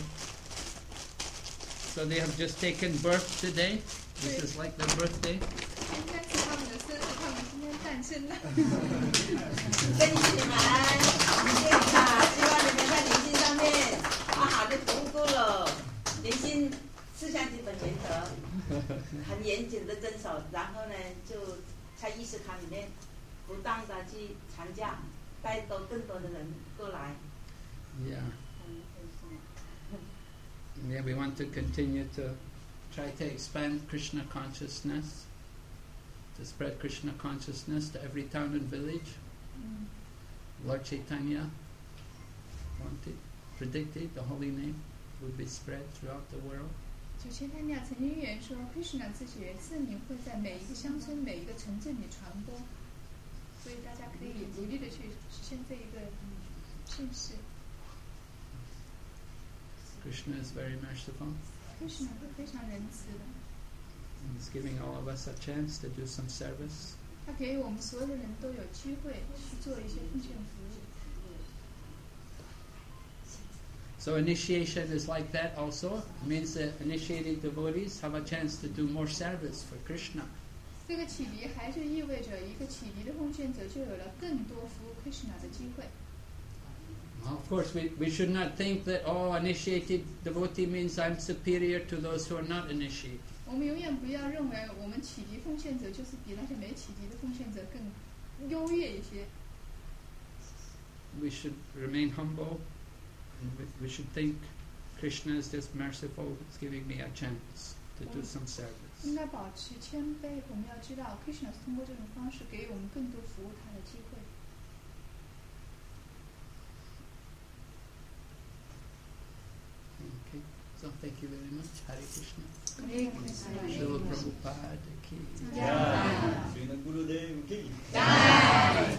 so they have just taken birth today. This is like their birthday. 今天是他们的生日，他们今天诞生了。 恭喜你们，谢谢啊！希望你们在灵性上面好好的服务了。灵性4项基本原则很严谨的遵守，然后呢，就在意识堂里面不断的去传教，带动更多的人过来。 Yeah. Yeah, we want to continue to try to expand Krishna consciousness, to spread Krishna consciousness to every town and village. Lord Chaitanya predicted the holy name would be spread throughout the world. 主千太娘曾经预言说 ，Krishna 自己的字名会在每一个乡村、每一个城镇里传播，所以大家可以努力的去实现这一个盛世。 Krishna is very merciful. Krishna 是非常仁慈的。 He's giving all of us a chance to do some service. 他给予我们所有的人都有机会去做一些奉献服务。 So initiation is like that also. It means that initiated devotees have a chance to do more service for Krishna. 这个启迪还就意味着一个启迪的奉献者就有了更多服务 Krishna 的机会。 Well, of course, we should not think that, initiated devotee means I'm superior to those who are not initiated. 我们永远不要认为我们启迪奉献者就是比那些没启迪的奉献者更优越一些。 We should remain humble. And we should think Krishna is just merciful. It's giving me a chance to do some service. 应该保持谦卑。我们要知道 Krishna 是通过这种方式给予我们更多服务他的机会。 Okay, so thank you very much. Hare Krishna. Hare Krishna. Srila Prabhupada ki Jai. Srila Gurudev ki Jai.